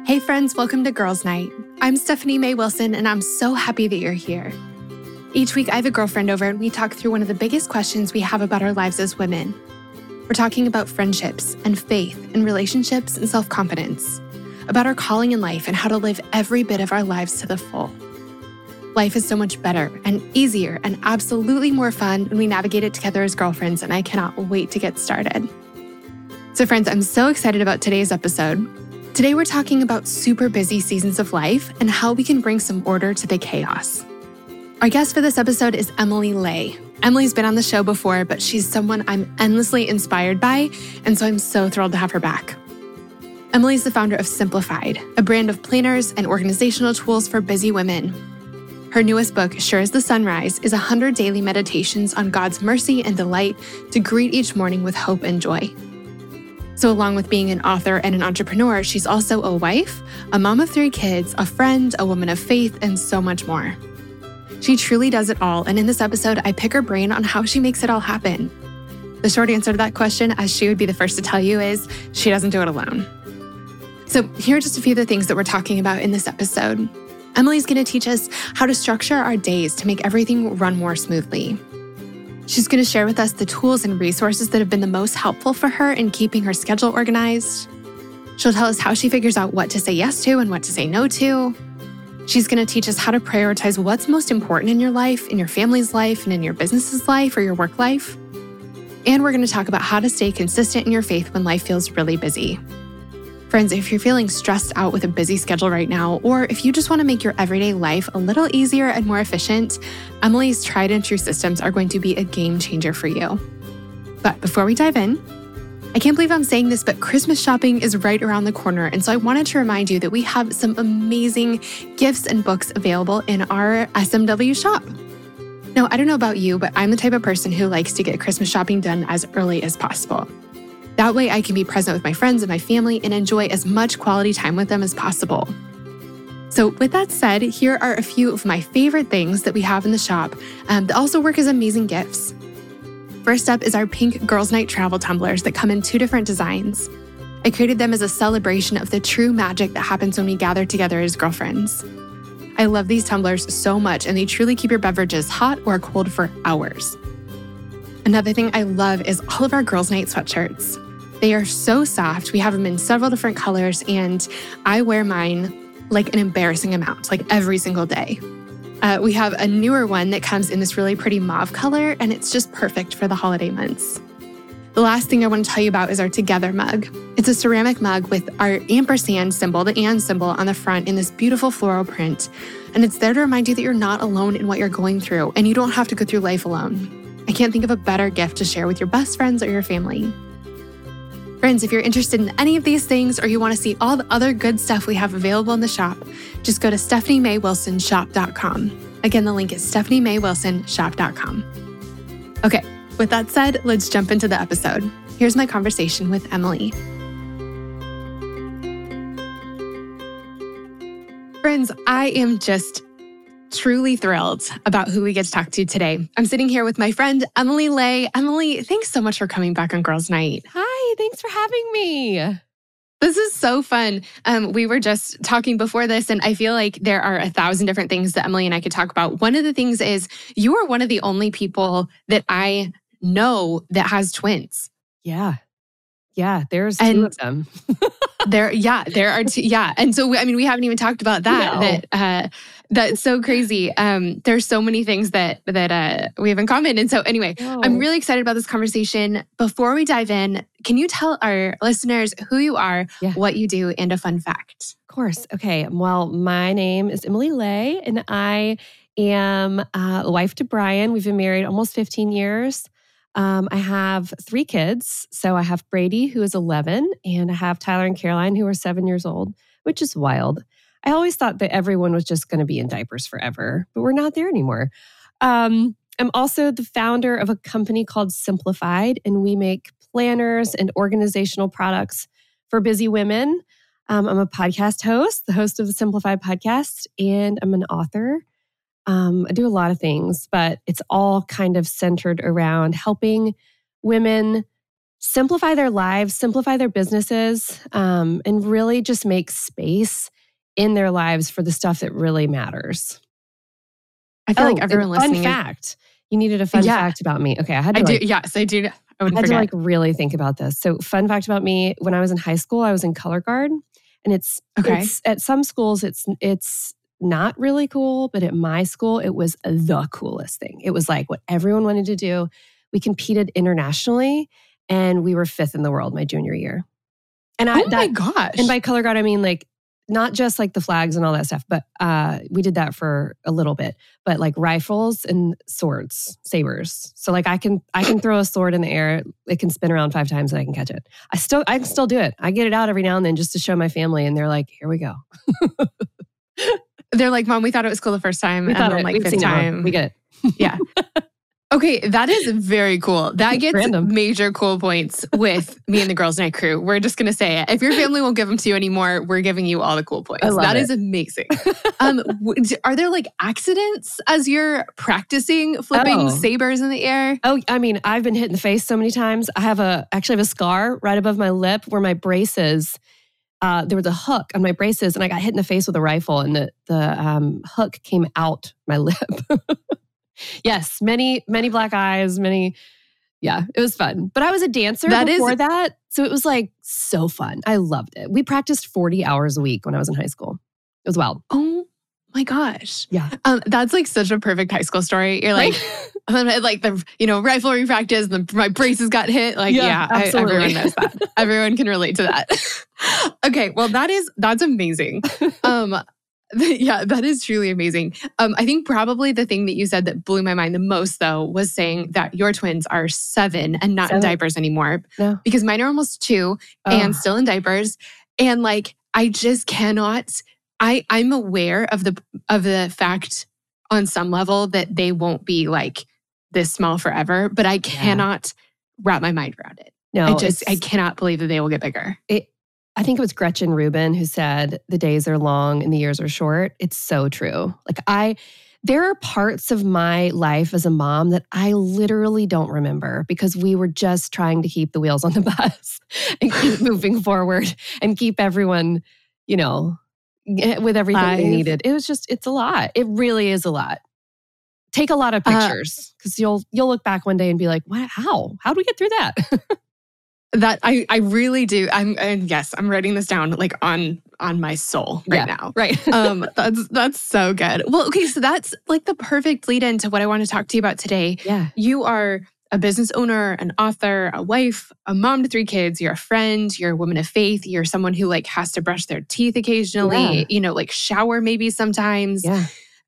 Hey friends, welcome to Girls Night. I'm Stephanie Mae Wilson, and I'm so happy that you're here. Each week, I have a girlfriend over and we talk through one of the biggest questions we have about our lives as women. We're talking about friendships and faith and relationships and self-confidence, about our calling in life and how to live every bit of our lives to the full. Life is so much better and easier and absolutely more fun when we navigate it together as girlfriends, and I cannot wait to get started. So friends, I'm so excited about today's episode. Today, we're talking about super busy seasons of life and how we can bring some order to the chaos. Our guest for this episode is Emily Ley. Emily's been on the show before, but she's someone I'm endlessly inspired by, and so I'm so thrilled to have her back. Emily's the founder of Simplified, a brand of planners and organizational tools for busy women. Her newest book, Sure as the Sunrise, is 100 daily meditations on God's mercy and delight to greet each morning with hope and joy. So along with being an author and an entrepreneur, she's also a wife, a mom of 3 kids, a friend, a woman of faith, and so much more. She truly does it all, and in this episode, I pick her brain on how she makes it all happen. The short answer to that question, as she would be the first to tell you, is she doesn't do it alone. So here are just a few of the things that we're talking about in this episode. Emily's going to teach us how to structure our days to make everything run more smoothly. She's going to share with us the tools and resources that have been the most helpful for her in keeping her schedule organized. She'll tell us how she figures out what to say yes to and what to say no to. She's going to teach us how to prioritize what's most important in your life, in your family's life, and in your business's life or your work life. And we're going to talk about how to stay consistent in your faith when life feels really busy. Friends, if you're feeling stressed out with a busy schedule right now, or if you just want to make your everyday life a little easier and more efficient, Emily's tried and true systems are going to be a game changer for you. But before we dive in, I can't believe I'm saying this, but Christmas shopping is right around the corner. And so I wanted to remind you that we have some amazing gifts and books available in our SMW shop. Now, I don't know about you, but I'm the type of person who likes to get Christmas shopping done as early as possible. That way I can be present with my friends and my family and enjoy as much quality time with them as possible. So with that said, here are a few of my favorite things that we have in the shop that also work as amazing gifts. First up is our pink Girls Night travel tumblers that come in 2 different designs. I created them as a celebration of the true magic that happens when we gather together as girlfriends. I love these tumblers so much, and they truly keep your beverages hot or cold for hours. Another thing I love is all of our Girls Night sweatshirts. They are so soft. We have them in several different colors, and I wear mine like an embarrassing amount, like every single day. We have a newer one that comes in this really pretty mauve color, and it's just perfect for the holiday months. The last thing I want to tell you about is our Together mug. It's a ceramic mug with our ampersand symbol, the and symbol, on the front in this beautiful floral print. And it's there to remind you that you're not alone in what you're going through, and you don't have to go through life alone. I can't think of a better gift to share with your best friends or your family. Friends, if you're interested in any of these things or you want to see all the other good stuff we have available in the shop, just go to StephanieMaeWilsonShop.com. Again, the link is StephanieMaeWilsonShop.com. Okay, with that said, let's jump into the episode. Here's my conversation with Emily. Friends, I am just truly thrilled about who we get to talk to today. I'm sitting here with my friend, Emily Ley. Emily, thanks so much for coming back on Girls Night. Hi, thanks for having me. This is so fun. We were just talking before this, and I feel like there are 1,000 different things that Emily and I could talk about. One of the things is you are one of the only people that I know that has twins. Yeah, there's 2 of them. There are 2. Yeah. And so, I mean, we haven't even talked about that, No. That's so crazy. There's so many things that we have in common. And so anyway, I'm really excited about this conversation. Before we dive in, can you tell our listeners who you are, what you do, and a fun fact? Of course. Okay. Well, my name is Emily Ley, and I am a wife to Brian. We've been married almost 15 years. I have 3 kids. So I have Brady, who is 11, and I have Tyler and Caroline, who are 7 years old, which is wild. I always thought that everyone was just going to be in diapers forever, but we're not there anymore. I'm also the founder of a company called Simplified, and we make planners and organizational products for busy women. I'm a podcast host, the host of the Simplified podcast, and I'm an author. I do a lot of things, but it's all kind of centered around helping women simplify their lives, simplify their businesses, and really just make space in their lives for the stuff that really matters. I feel like everyone listening. Fun fact. You needed a fun fact about me. Okay, I had to Yes, I do. I wouldn't had forget. to really think about this. So fun fact about me, when I was in high school, I was in color guard. And it's at some schools, it's not really cool, but at my school, it was the coolest thing. It was like what everyone wanted to do. We competed internationally and we were 5th in the world my junior year. And my gosh. And by color guard, I mean like not just like the flags and all that stuff, but we did that for a little bit. But like rifles and swords, sabers. So like I can throw a sword in the air. It can spin around 5 times and I can catch it. I can still do it. I get it out every now and then just to show my family, and they're like, "Here we go." They're like, "Mom, we thought it was cool the first time, and then like 5th time, we get it." Yeah. Okay, that is very cool. That gets Random. major cool points with me and the Girls Night crew. We're just going to say it. If your family won't give them to you anymore, we're giving you all the cool points. That is amazing. Are there like accidents as you're practicing flipping sabers in the air? Oh, I mean, I've been hit in the face so many times. I actually have a scar right above my lip where my braces, there was a hook on my braces and I got hit in the face with a rifle and the hook came out my lip. Yes, many black eyes, yeah, it was fun. But I was a dancer before that, so it was like so fun. I loved it. We practiced 40 hours a week when I was in high school. It was wild. Oh my gosh. Yeah. That's like such a perfect high school story. You're like, like the, riflery practice, my braces got hit. Like, everyone knows that. Everyone can relate to that. Okay, well, that's amazing. Yeah, that is truly amazing. I think probably the thing that you said that blew my mind the most, though, was saying that your twins are 7 and not in diapers anymore. No. Because mine are almost 2 and still in diapers. And like, I just cannot. I'm aware of the fact on some level that they won't be like this small forever, but I cannot wrap my mind around it. No, I cannot believe that they will get bigger. I think it was Gretchen Rubin who said, the days are long and the years are short. It's so true. Like there are parts of my life as a mom that I literally don't remember because we were just trying to keep the wheels on the bus and keep moving forward and keep everyone, with everything they needed. It's a lot. It really is a lot. Take a lot of pictures because you'll look back one day and be like, "What? How did we get through that?" That I really do. I'm writing this down like on my soul now. Right. That's so good. Well, okay, so that's like the perfect lead into what I want to talk to you about today. Yeah. You are a business owner, an author, a wife, a mom to 3 kids, you're a friend, you're a woman of faith, you're someone who like has to brush their teeth occasionally, like shower maybe sometimes. Yeah.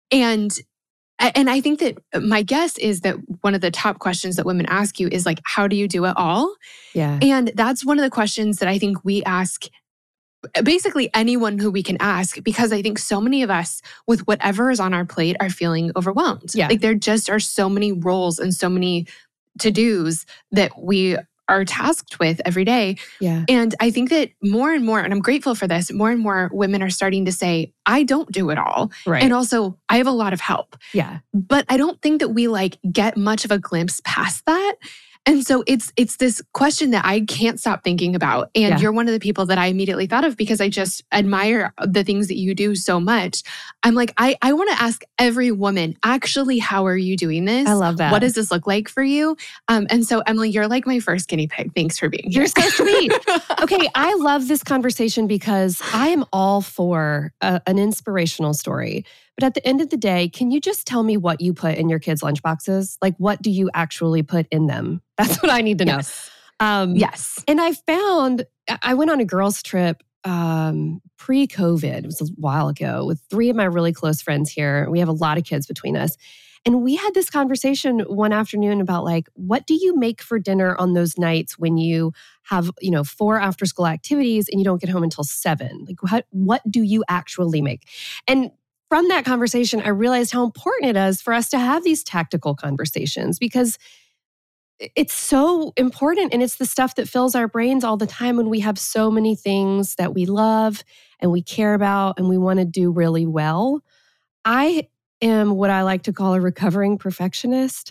And I think that my guess is that one of the top questions that women ask you is like, how do you do it all? Yeah. And that's one of the questions that I think we ask basically anyone who we can ask, because I think so many of us with whatever is on our plate are feeling overwhelmed. Yeah. Like there just are so many roles and so many to-dos that we are tasked with every day. Yeah. And I think that more and more, and I'm grateful for this, more and more women are starting to say, I don't do it all. Right. And also I have a lot of help. Yeah. But I don't think that we like get much of a glimpse past that. And so it's this question that I can't stop thinking about. And you're one of the people that I immediately thought of because I just admire the things that you do so much. I'm like, I want to ask every woman, actually, how are you doing this? I love that. What does this look like for you? And so, Emily, you're like my first guinea pig. Thanks for being here. You're so sweet. Okay, I love this conversation because I am all for an inspirational story. But at the end of the day, can you just tell me what you put in your kids' lunchboxes? Like, what do you actually put in them? That's what I need to know. Yes. And I went on a girls' trip pre-COVID. It was a while ago with 3 of my really close friends here. We have a lot of kids between us. And we had this conversation one afternoon about like, what do you make for dinner on those nights when you have, 4 after-school activities and you don't get home until 7? Like, what do you actually make? And from that conversation, I realized how important it is for us to have these tactical conversations because it's so important. And it's the stuff that fills our brains all the time when we have so many things that we love and we care about and we want to do really well. I am what I like to call a recovering perfectionist.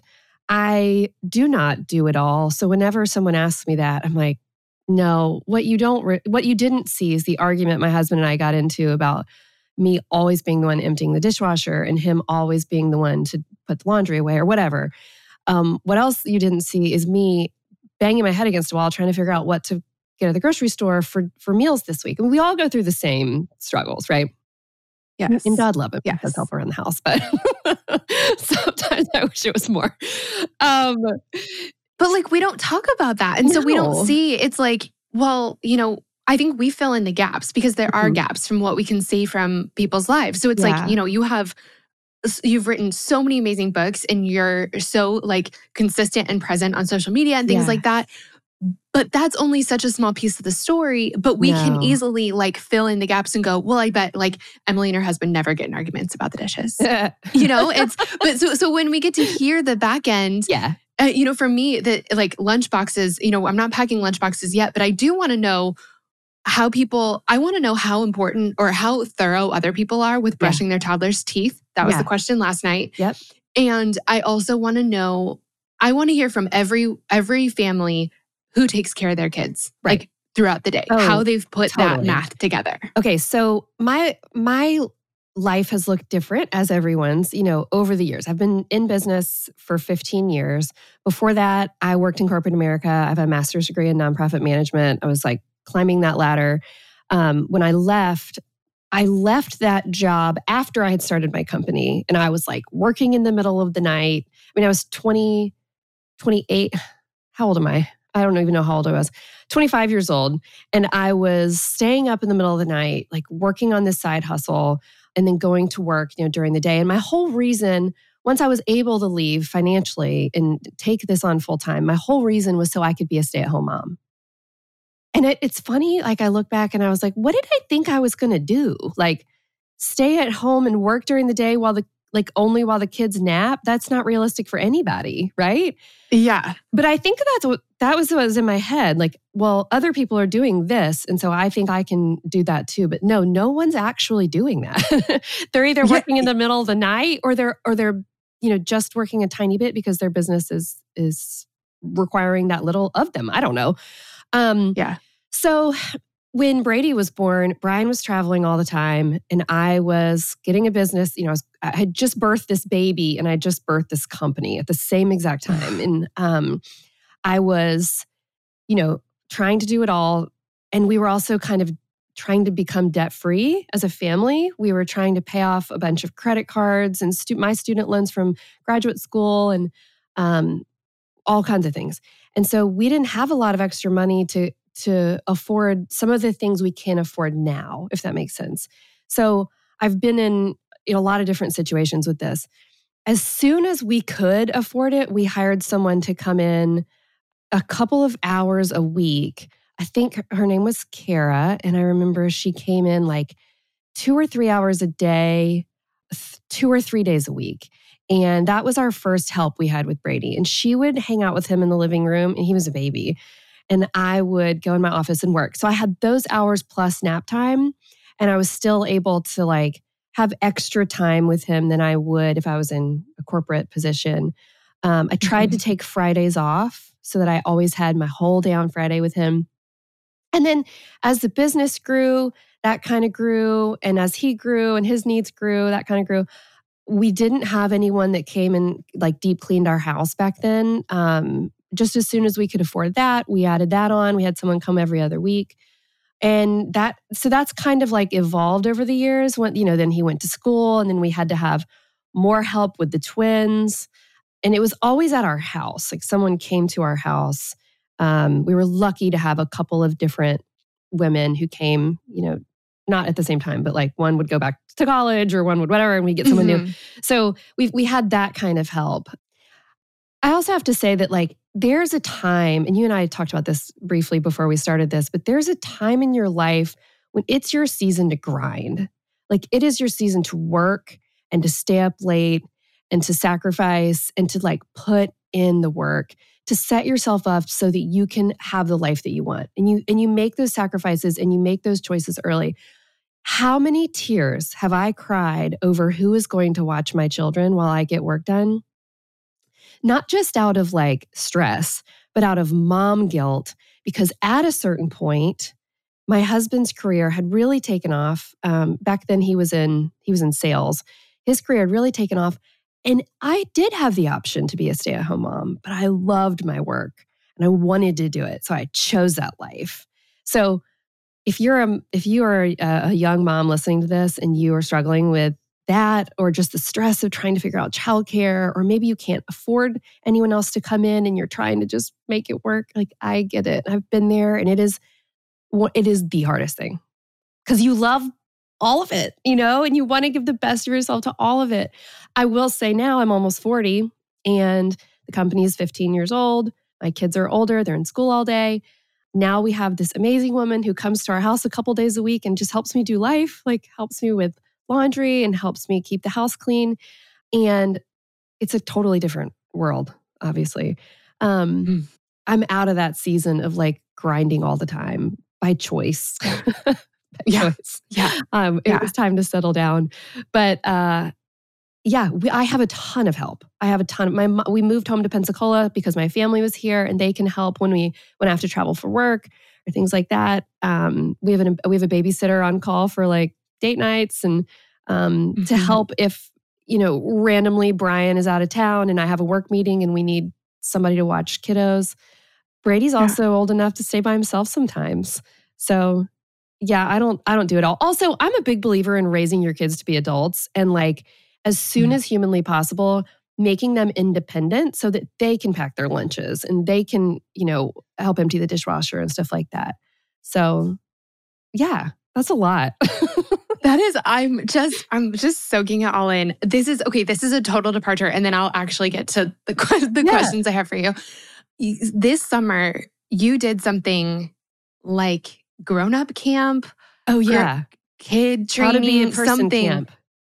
I do not do it all. So whenever someone asks me that, I'm like, no, what you didn't see is the argument my husband and I got into about me always being the one emptying the dishwasher and him always being the one to put the laundry away or whatever. What else you didn't see is me banging my head against a wall trying to figure out what to get at the grocery store for meals this week. And we all go through the same struggles, right? Yes. And God love him. Yes. He does help around the house, but sometimes I wish it was more. But like, we don't talk about that. And so we don't see, it's like, well, I think we fill in the gaps because there are gaps from what we can see from people's lives. So it's like, you've written so many amazing books and you're so like consistent and present on social media and things like that. But that's only such a small piece of the story. But we can easily like fill in the gaps and go, well, I bet like Emily and her husband never get in arguments about the dishes. So when we get to hear the back end, for me, that like lunchboxes, I'm not packing lunchboxes yet, but I do want to know I want to know how important or how thorough other people are with brushing their toddler's teeth. That was the question last night. Yep. And I also want to know, I want to hear from every family who takes care of their kids, like throughout the day, how they've put that math together. Okay, so my life has looked different as everyone's, over the years. I've been in business for 15 years. Before that, I worked in corporate America. I have a master's degree in nonprofit management. I was like climbing that ladder. When I left that job after I had started my company, and I was like working in the middle of the night. I mean, I was 28. How old am I? I don't even know how old I was. 25 years old. And I was staying up in the middle of the night, like working on this side hustle and then going to work, during the day. And my whole reason, once I was able to leave financially and take this on full time, my whole reason was so I could be a stay-at-home mom. And it's funny, like I look back and I was like, what did I think I was going to do? Like stay at home and work during the day only while the kids nap? That's not realistic for anybody, right? Yeah. But I think that was what was in my head. Like, well, other people are doing this. And so I think I can do that too. But no one's actually doing that. They're either working in the middle of the night or they're just working a tiny bit because their business is requiring that little of them. I don't know. So when Brady was born, Brian was traveling all the time and I was getting a business. I had just birthed this baby and I just birthed this company at the same exact time. And I was, trying to do it all. And we were also kind of trying to become debt-free as a family. We were trying to pay off a bunch of credit cards and my student loans from graduate school and all kinds of things. And so we didn't have a lot of extra money to afford some of the things we can afford now, if that makes sense. So I've been in a lot of different situations with this. As soon as we could afford it, we hired someone to come in a couple of hours a week. I think her name was Kara, and I remember she came in like 2 or 3 hours a day, 2 or 3 days a week. And that was our first help we had with Brady. And she would hang out with him in the living room, and he was a baby. And I would go in my office and work. So I had those hours plus nap time, and I was still able to like have extra time with him than I would if I was in a corporate position. I tried to take Fridays off so that I always had my whole day on Friday with him. And then as the business grew, that kind of grew. And as he grew and his needs grew, that kind of grew. We didn't have anyone that came and like deep cleaned our house back then. Just as soon as we could afford that, we added that on. We had someone come every other week. And that's kind of like evolved over the years. When, then he went to school and then we had to have more help with the twins. And it was always at our house. Like someone came to our house. We were lucky to have a couple of different women who came, not at the same time, but like one would go back to college or one would whatever, and we get someone new. So we had that kind of help. I also have to say that like there's a time, and you and I talked about this briefly before we started this, but there's a time in your life when it's your season to grind. Like it is your season to work and to stay up late and to sacrifice and to like put in the work to set yourself up so that you can have the life that you want. And you make those sacrifices and you make those choices early. How many tears have I cried over who is going to watch my children while I get work done? not just out of like stress, but out of mom guilt. Because at a certain point, my husband's career had really taken off. Back then, he was in sales. His career had really taken off, and I did have the option to be a stay-at-home mom, but I loved my work and I wanted to do it, so I chose that life. So, if you are a young mom listening to this and you are struggling with that, or just the stress of trying to figure out childcare, or maybe you can't afford anyone else to come in and you're trying to just make it work, like I get it. I've been there, and it is the hardest thing because you love all of it, and you want to give the best of yourself to all of it. I will say now I'm almost 40 and the company is 15 years old. My kids are older. They're in school all day. Now we have this amazing woman who comes to our house a couple days a week and just helps me do life, like helps me with laundry and helps me keep the house clean. And it's a totally different world, obviously. I'm out of that season of like grinding all the time by choice. Choice. It was time to settle down. But I have a ton of help. We moved home to Pensacola because my family was here, and they can help when I have to travel for work or things like that. We have a babysitter on call for like date nights and to help if randomly Brian is out of town and I have a work meeting and we need somebody to watch kiddos. Brady's also old enough to stay by himself sometimes. So I don't do it all. Also, I'm a big believer in raising your kids to be adults and like as soon as humanly possible, making them independent so that they can pack their lunches and they can, help empty the dishwasher and stuff like that. So that's a lot. That is, I'm just soaking it all in. This is a total departure. And then I'll actually get to the questions I have for you. This summer, you did something like grown-up camp. Oh, yeah. Kid training, how to be a person something. Camp.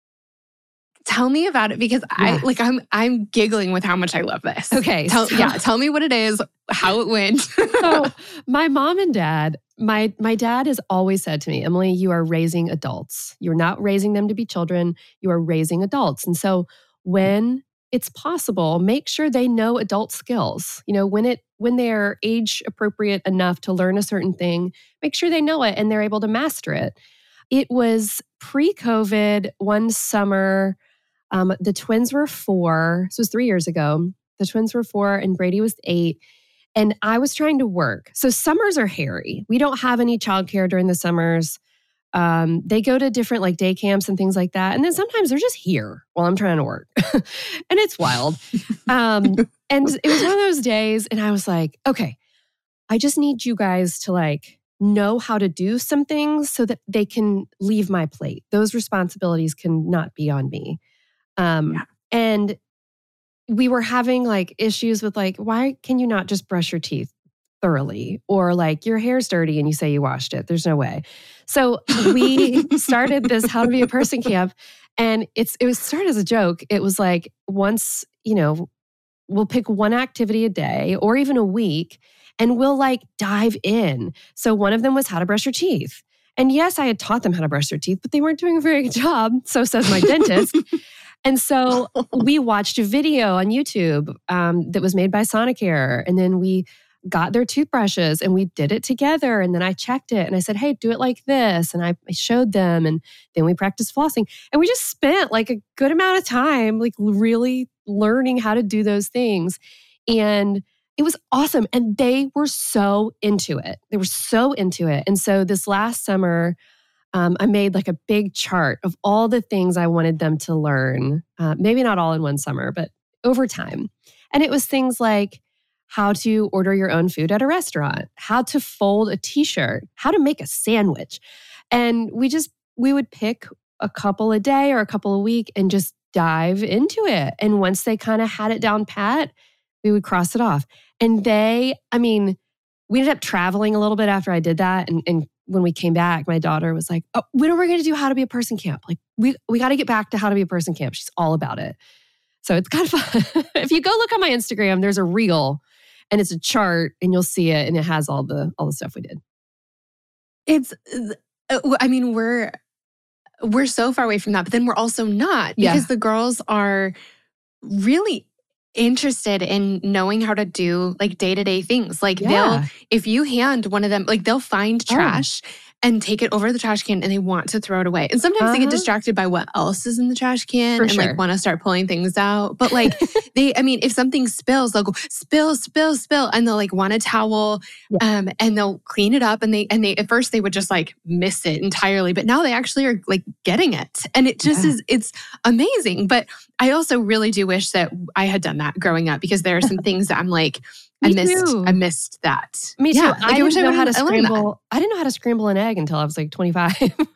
Tell me about it because I'm giggling with how much I love this. Okay. Tell me what it is, how it went. So my mom and dad, my dad has always said to me, Emily, you are raising adults. You're not raising them to be children. You are raising adults. And so when it's possible, make sure they know adult skills. When they're age appropriate enough to learn a certain thing, make sure they know it and they're able to master it. It was pre-COVID, one summer. The twins were 4. This was 3 years ago. The twins were 4 and Brady was 8. And I was trying to work. So summers are hairy. We don't have any childcare during the summers. They go to different like day camps and things like that. And then sometimes they're just here while I'm trying to work. And it's wild. And it was one of those days. And I was like, okay, I just need you guys to like know how to do some things so that they can leave my plate. Those responsibilities can not be on me. And we were having like issues with like, why can you not just brush your teeth thoroughly? Or like your hair's dirty and you say you washed it. There's no way. So we started this How to Be a Person camp. And it was started as a joke. It was like once, we'll pick one activity a day or even a week and we'll like dive in. So one of them was how to brush your teeth. And yes, I had taught them how to brush their teeth, but they weren't doing a very good job. So says my dentist. And so we watched a video on YouTube that was made by Sonicare. And then we got their toothbrushes and we did it together. And then I checked it and I said, hey, do it like this. And I showed them. And then we practiced flossing. And we just spent like a good amount of time, like really learning how to do those things. And it was awesome. And they were so into it. And so this last summer, I made like a big chart of all the things I wanted them to learn, maybe not all in one summer, but over time. And it was things like how to order your own food at a restaurant, how to fold a t-shirt, how to make a sandwich. And we would pick a couple a day or a couple a week and just dive into it. And once they kind of had it down pat, we would cross it off. And we ended up traveling a little bit after I did that. And when we came back, my daughter was like, oh, when are we going to do How to Be a Person camp? Like, we got to get back to How to Be a Person camp. She's all about it. So it's kind of fun. If you go look on my Instagram, there's a reel and it's a chart and you'll see it. And it has all the stuff we did. We're so far away from that, but then we're also not because the girls are really interested in knowing how to do like day-to-day things. Like if you hand one of them, like they'll find trash and take it over to the trash can and they want to throw it away. And sometimes they get distracted by what else is in the trash can like want to start pulling things out. But like if something spills, they'll go spill, and they'll like want a towel and they'll clean it up. And they at first they would just like miss it entirely, but now they actually are like getting it. And it just it's amazing. But I also really do wish that I had done that growing up, because there are some things that I'm like, I missed that. Me too. Like, I didn't know how to scramble. I didn't know how to scramble an egg until I was like 25.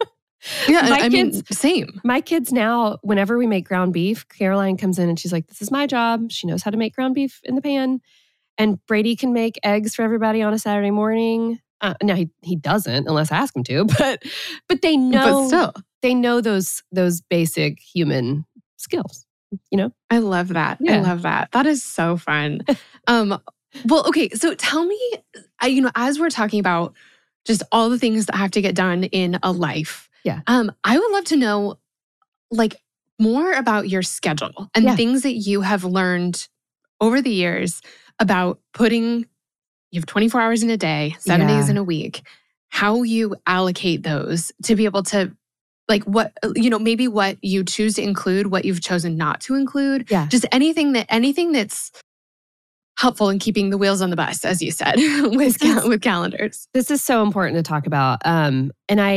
Same. My kids now, whenever we make ground beef, Caroline comes in and she's like, this is my job. She knows how to make ground beef in the pan. And Brady can make eggs for everybody on a Saturday morning. Now he doesn't unless I ask him to, but they know. But still, they know those basic human skills. I love that. Yeah. I love that. That is so fun. Well, okay. So tell me, as we're talking about just all the things that have to get done in a life. Yeah. I would love to know like more about your schedule and things that you have learned over the years about you have 24 hours in a day, 7 days in a week, how you allocate those to be able to like what, maybe what you choose to include, what you've chosen not to include. Yeah. Just anything that's helpful in keeping the wheels on the bus, as you said, with calendars. This is so important to talk about. And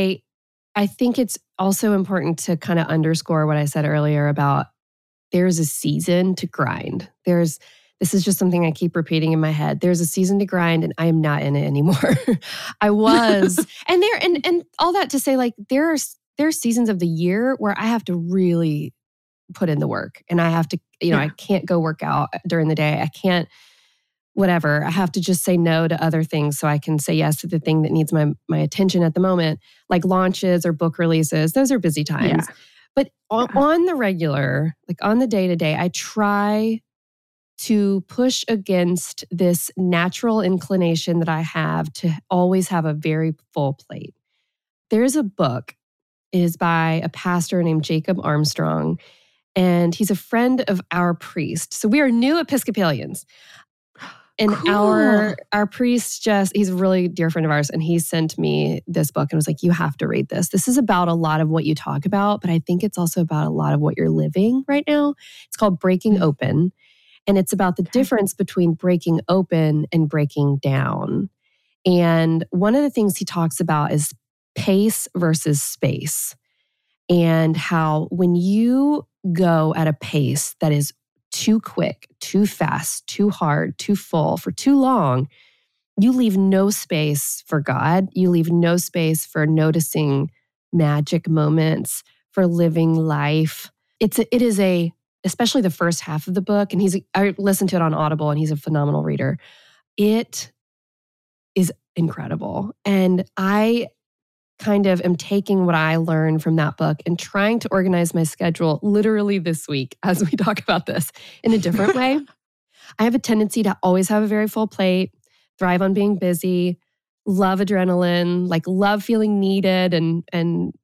I think it's also important to kind of underscore what I said earlier about there's a season to grind. This is just something I keep repeating in my head. There's a season to grind and I am not in it anymore. I was. and all that to say, like, there are seasons of the year where I have to really put in the work and I have to, I can't go work out during the day. I can't, whatever. I have to just say no to other things so I can say yes to the thing that needs my attention at the moment, like launches or book releases. Those are busy times. Yeah. But on the regular, like on the day-to-day, I try to push against this natural inclination that I have to always have a very full plate. There's a book. It is by a pastor named Jacob Armstrong, and he's a friend of our priest. So we are new Episcopalians. And cool. our priest he's a really dear friend of ours, and he sent me this book and was like, you have to read this. This is about a lot of what you talk about, but I think it's also about a lot of what you're living right now. It's called Breaking Open. And it's about the difference between breaking open and breaking down. And one of the things he talks about is pace versus space. And how when you go at a pace that is too quick, too fast, too hard, too full, for too long, you leave no space for God. You leave no space for noticing magic moments, for living life. It is especially the first half of the book, and I listened to it on Audible, and he's a phenomenal reader. It is incredible. And I kind of am taking what I learned from that book and trying to organize my schedule literally this week as we talk about this in a different way. I have a tendency to always have a very full plate, thrive on being busy, love adrenaline, like love feeling needed. And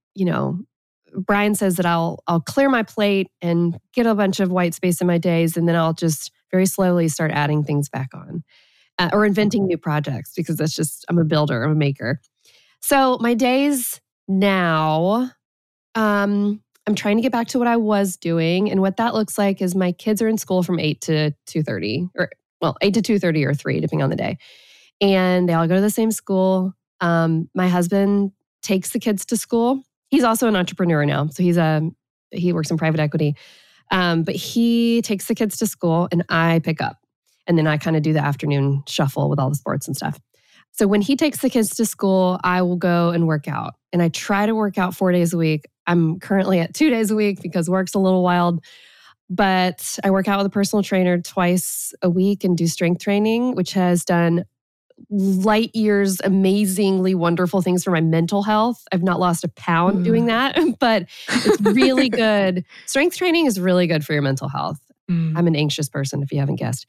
Brian says that I'll clear my plate and get a bunch of white space in my days, and then I'll just very slowly start adding things back on or inventing new projects, because I'm a builder, I'm a maker. So my days now, I'm trying to get back to what I was doing. And what that looks like is my kids are in school from 8 to 2:30, 8 to 2:30 or 3, depending on the day. And they all go to the same school. My husband takes the kids to school. He's also an entrepreneur now. So he works in private equity. But he takes the kids to school and I pick up. And then I kind of do the afternoon shuffle with all the sports and stuff. So when he takes the kids to school, I will go and work out. And I try to work out 4 days a week. I'm currently at 2 days a week because work's a little wild. But I work out with a personal trainer twice a week and do strength training, which has done light years, amazingly wonderful things for my mental health. I've not lost a pound doing that, but it's really good. Strength training is really good for your mental health. I'm an anxious person, if you haven't guessed.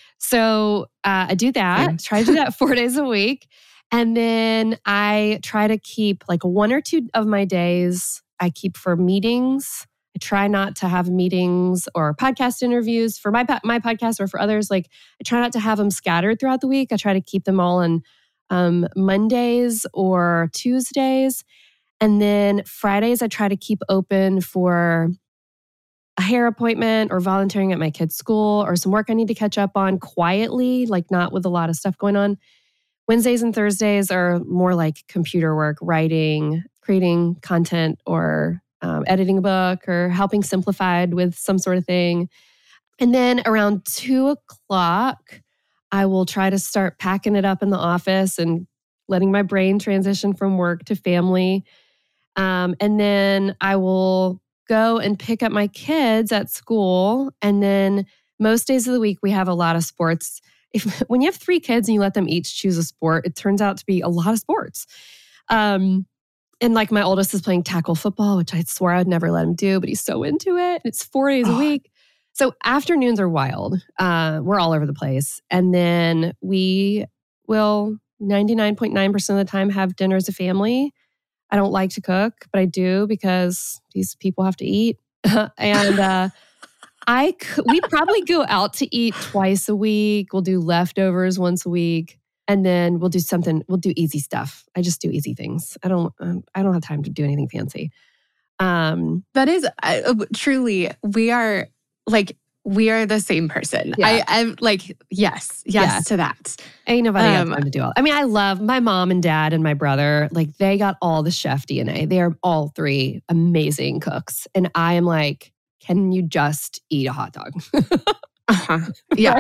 So I do that, try to do that 4 days a week. And then I try to keep like 1 or 2 of my days I keep for meetings. I try not to have meetings or podcast interviews for my podcast or for others. Like I try not to have them scattered throughout the week. I try to keep them all on Mondays or Tuesdays. And then Fridays, I try to keep open for a hair appointment or volunteering at my kid's school or some work I need to catch up on quietly, like not with a lot of stuff going on. Wednesdays and Thursdays are more like computer work, writing, creating content, or editing a book or helping Simplified with some sort of thing. And then around 2:00, I will try to start packing it up in the office and letting my brain transition from work to family. And then I will go and pick up my kids at school. And then most days of the week, we have a lot of sports. When you have 3 kids and you let them each choose a sport, it turns out to be a lot of sports. And like my oldest is playing tackle football, which I swore I would never let him do, but he's so into it. It's 4 days a week. So afternoons are wild. We're all over the place. And then we will 99.9% of the time have dinner as a family. I don't like to cook, but I do because these people have to eat. And we probably go out to eat twice a week. We'll do leftovers once a week. And then we'll do easy stuff. I just do easy things. I don't have time to do anything fancy. That is truly, we are the same person. Yeah. I'm like, yes to that. Ain't nobody got time to do all. I mean, I love my mom and dad and my brother. Like they got all the chef DNA. They are all 3 amazing cooks. And I am like, can you just eat a hot dog? Yeah.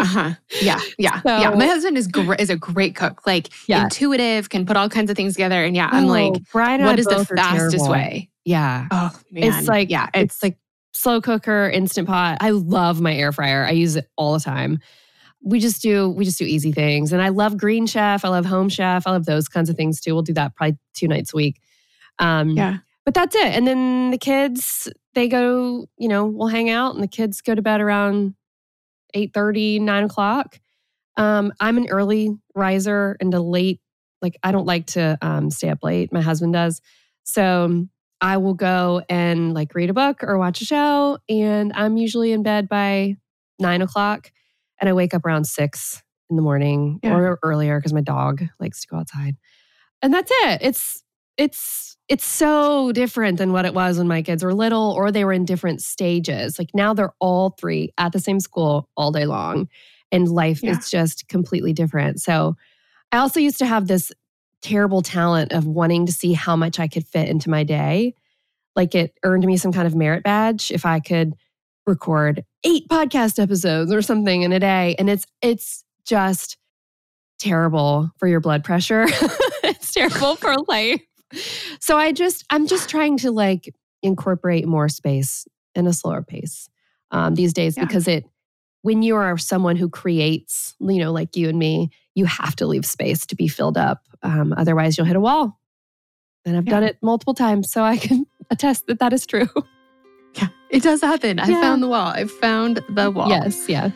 My husband is a great cook, like intuitive, can put all kinds of things together. And I'm like, Brian, what is the fastest way? Yeah. Oh man. It's like, it's like slow cooker, Instant Pot. I love my air fryer. I use it all the time. We just do easy things. And I love Green Chef. I love Home Chef. I love those kinds of things too. We'll do that probably 2 nights a week. But that's it. And then the kids, they go, we'll hang out and the kids go to bed around 8:30, 9:00. I'm an early riser and a late, like I don't like to stay up late. My husband does. So I will go and like read a book or watch a show. And I'm usually in bed by 9:00. And I wake up around 6 in the morning or earlier because my dog likes to go outside. And that's it. It's so different than what it was when my kids were little or they were in different stages. Like now they're all 3 at the same school all day long and life is just completely different. So I also used to have this terrible talent of wanting to see how much I could fit into my day. Like it earned me some kind of merit badge if I could record 8 podcast episodes or something in a day. And it's just terrible for your blood pressure. It's terrible for life. So I'm just trying to like incorporate more space and a slower pace these days because when you are someone who creates, like you and me, you have to leave space to be filled up. Otherwise you'll hit a wall. And I've done it multiple times, so I can attest that is true. Yeah, it does happen. I found the wall. I found the wall. Yes, yeah.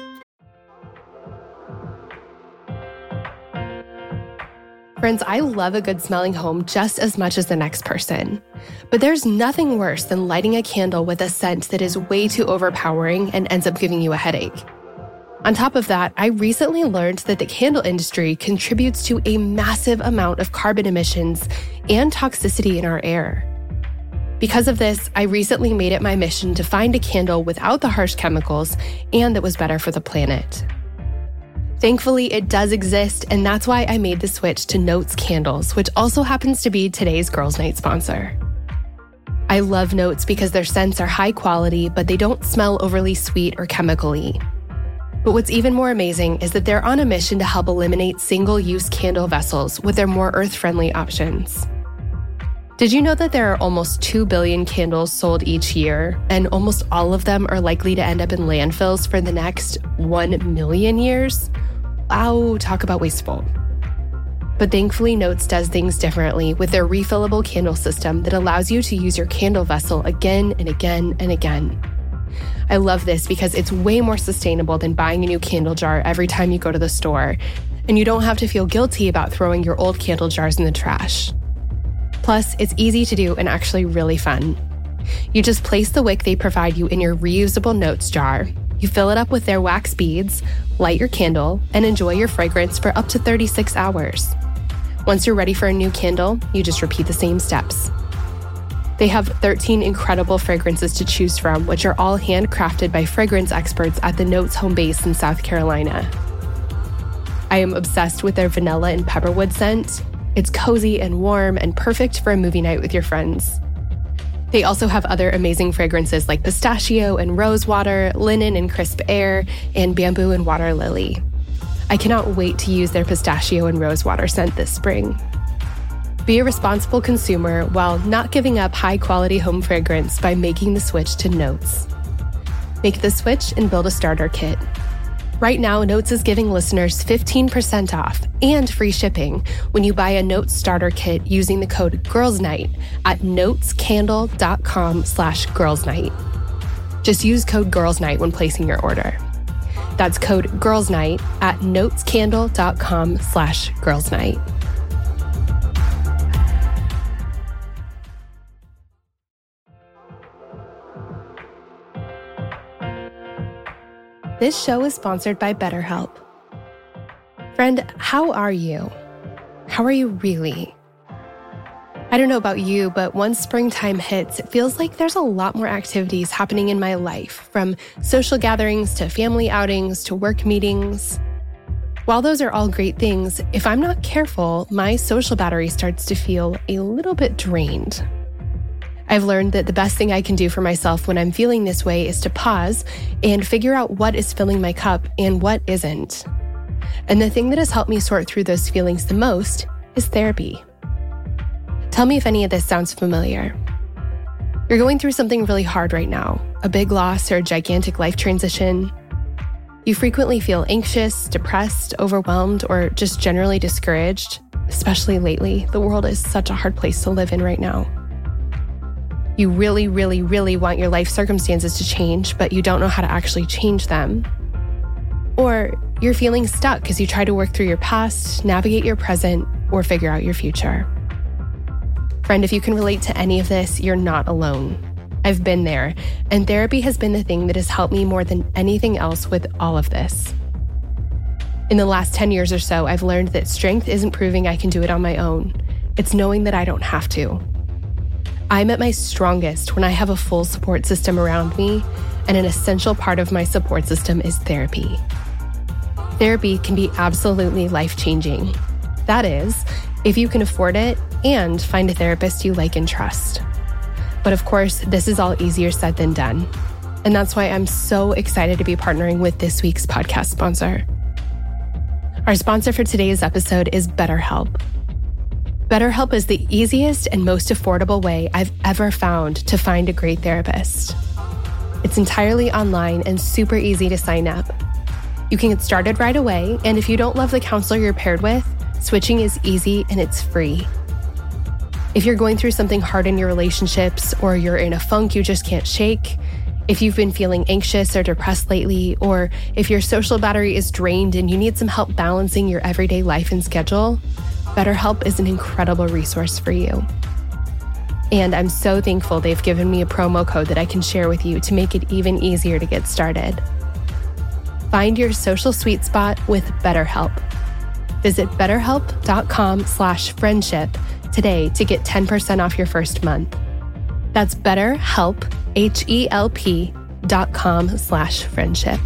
Friends, I love a good smelling home just as much as the next person. But there's nothing worse than lighting a candle with a scent that is way too overpowering and ends up giving you a headache. On top of that, I recently learned that the candle industry contributes to a massive amount of carbon emissions and toxicity in our air. Because of this, I recently made it my mission to find a candle without the harsh chemicals and that was better for the planet. Thankfully, it does exist, and that's why I made the switch to Notes Candles, which also happens to be today's Girls Night sponsor. I love Notes because their scents are high quality, but they don't smell overly sweet or chemical-y. But what's even more amazing is that they're on a mission to help eliminate single-use candle vessels with their more earth-friendly options. Did you know that there are almost 2 billion candles sold each year, and almost all of them are likely to end up in landfills for the next 1 million years? Wow, talk about wasteful. But thankfully, Notes does things differently with their refillable candle system that allows you to use your candle vessel again and again and again. I love this because it's way more sustainable than buying a new candle jar every time you go to the store, and you don't have to feel guilty about throwing your old candle jars in the trash. Plus, it's easy to do and actually really fun. You just place the wick they provide you in your reusable Notes jar. You fill it up with their wax beads, light your candle, and enjoy your fragrance for up to 36 hours. Once you're ready for a new candle, you just repeat the same steps. They have 13 incredible fragrances to choose from, which are all handcrafted by fragrance experts at the Notes home base in South Carolina. I am obsessed with their vanilla and pepperwood scent. It's cozy and warm and perfect for a movie night with your friends. They also have other amazing fragrances like pistachio and rose water, linen and crisp air, and bamboo and water lily. I cannot wait to use their pistachio and rose water scent this spring. Be a responsible consumer while not giving up high-quality home fragrance by making the switch to Notes. Make the switch and build a starter kit. Right now, Notes is giving listeners 15% off and free shipping when you buy a Notes starter kit using the code GIRLSNIGHT at notescandle.com/girlsnight. Just use code GIRLSNIGHT when placing your order. That's code GIRLSNIGHT at notescandle.com/girlsnight. This show is sponsored by BetterHelp. Friend, how are you? How are you really? I don't know about you, but once springtime hits, it feels like there's a lot more activities happening in my life, from social gatherings to family outings to work meetings. While those are all great things, if I'm not careful, my social battery starts to feel a little bit drained. I've learned that the best thing I can do for myself when I'm feeling this way is to pause and figure out what is filling my cup and what isn't. And the thing that has helped me sort through those feelings the most is therapy. Tell me if any of this sounds familiar. You're going through something really hard right now, a big loss or a gigantic life transition. You frequently feel anxious, depressed, overwhelmed, or just generally discouraged, especially lately. The world is such a hard place to live in right now. You really, really, really want your life circumstances to change, but you don't know how to actually change them. Or you're feeling stuck as you try to work through your past, navigate your present, or figure out your future. Friend, if you can relate to any of this, you're not alone. I've been there, and therapy has been the thing that has helped me more than anything else with all of this. In the last 10 years or so, I've learned that strength isn't proving I can do it on my own. It's knowing that I don't have to. I'm at my strongest when I have a full support system around me, and an essential part of my support system is therapy. Therapy can be absolutely life-changing. That is, if you can afford it and find a therapist you like and trust. But of course, this is all easier said than done. And that's why I'm so excited to be partnering with this week's podcast sponsor. Our sponsor for today's episode is BetterHelp. BetterHelp is the easiest and most affordable way I've ever found to find a great therapist. It's entirely online and super easy to sign up. You can get started right away, and if you don't love the counselor you're paired with, switching is easy and it's free. If you're going through something hard in your relationships, or you're in a funk you just can't shake, if you've been feeling anxious or depressed lately, or if your social battery is drained and you need some help balancing your everyday life and schedule, BetterHelp is an incredible resource for you. And I'm so thankful they've given me a promo code that I can share with you to make it even easier to get started. Find your social sweet spot with BetterHelp. Visit betterhelp.com/friendship today to get 10% off your first month. That's BetterHelp, HELP.com/friendship.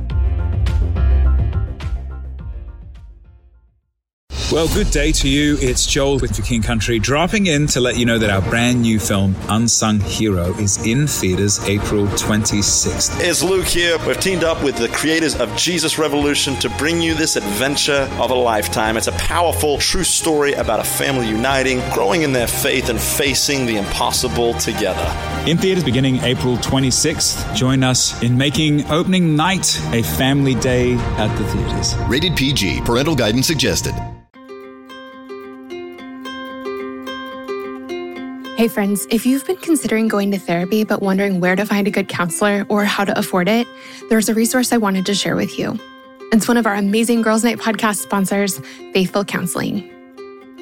Well, good day to you. It's Joel with For King Country, dropping in to let you know that our brand new film, Unsung Hero, is in theaters April 26th. It's Luke here. We've teamed up with the creators of Jesus Revolution to bring you this adventure of a lifetime. It's a powerful, true story about a family uniting, growing in their faith, and facing the impossible together. In theaters beginning April 26th. Join us in making opening night a family day at the theaters. Rated PG. Parental guidance suggested. Hey friends, if you've been considering going to therapy but wondering where to find a good counselor or how to afford it, there's a resource I wanted to share with you. It's one of our amazing Girls Night podcast sponsors, Faithful Counseling.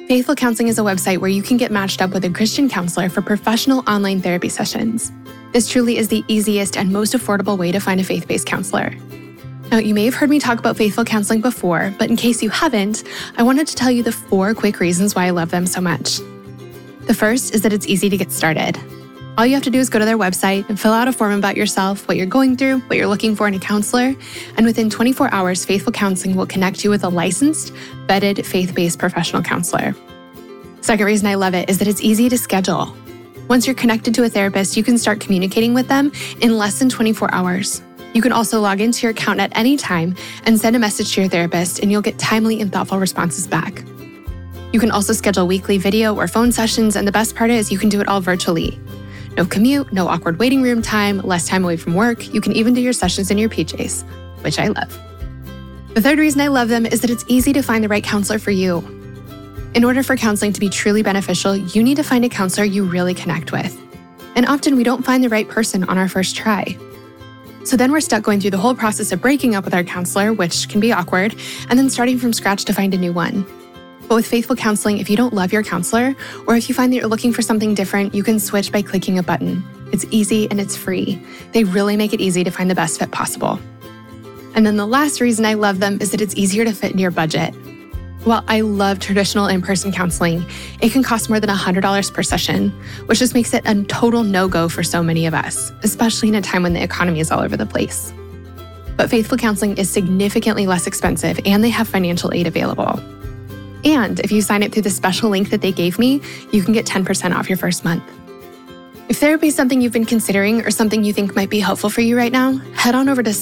Faithful Counseling is a website where you can get matched up with a Christian counselor for professional online therapy sessions. This truly is the easiest and most affordable way to find a faith-based counselor. Now, you may have heard me talk about Faithful Counseling before, but in case you haven't, I wanted to tell you the 4 quick reasons why I love them so much. The first is that it's easy to get started. All you have to do is go to their website and fill out a form about yourself, what you're going through, what you're looking for in a counselor, and within 24 hours, Faithful Counseling will connect you with a licensed, vetted, faith-based professional counselor. Second reason I love it is that it's easy to schedule. Once you're connected to a therapist, you can start communicating with them in less than 24 hours. You can also log into your account at any time and send a message to your therapist, and you'll get timely and thoughtful responses back. You can also schedule weekly video or phone sessions, and the best part is you can do it all virtually. No commute, no awkward waiting room time, less time away from work. You can even do your sessions in your PJs, which I love. The third reason I love them is that it's easy to find the right counselor for you. In order for counseling to be truly beneficial, you need to find a counselor you really connect with. And often we don't find the right person on our first try. So then we're stuck going through the whole process of breaking up with our counselor, which can be awkward, and then starting from scratch to find a new one. But with Faithful Counseling, if you don't love your counselor, or if you find that you're looking for something different, you can switch by clicking a button. It's easy and it's free. They really make it easy to find the best fit possible. And then the last reason I love them is that it's easier to fit into your budget. While I love traditional in-person counseling, it can cost more than $100 per session, which just makes it a total no-go for so many of us, especially in a time when the economy is all over the place. But Faithful Counseling is significantly less expensive, and they have financial aid available. And if you sign up through the special link that they gave me, you can get 10% off your first month. If therapy is something you've been considering or something you think might be helpful for you right now, head on over to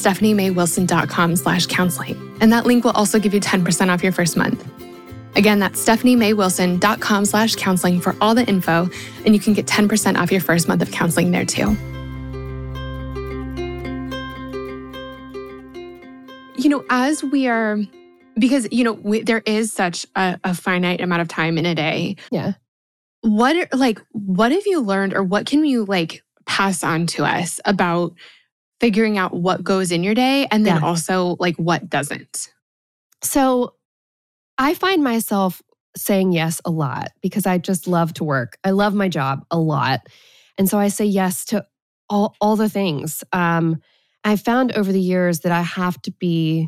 stephaniemaywilson.com/counseling. And that link will also give you 10% off your first month. Again, that's stephaniemaywilson.com/counseling for all the info, and you can get 10% off your first month of counseling there too. As we are, because, there is such a finite amount of time in a day. Yeah. What have you learned, or what can you pass on to us about figuring out what goes in your day and then also what doesn't? So I find myself saying yes a lot because I just love to work. I love my job a lot. And so I say yes to all the things. I found over the years that I have to be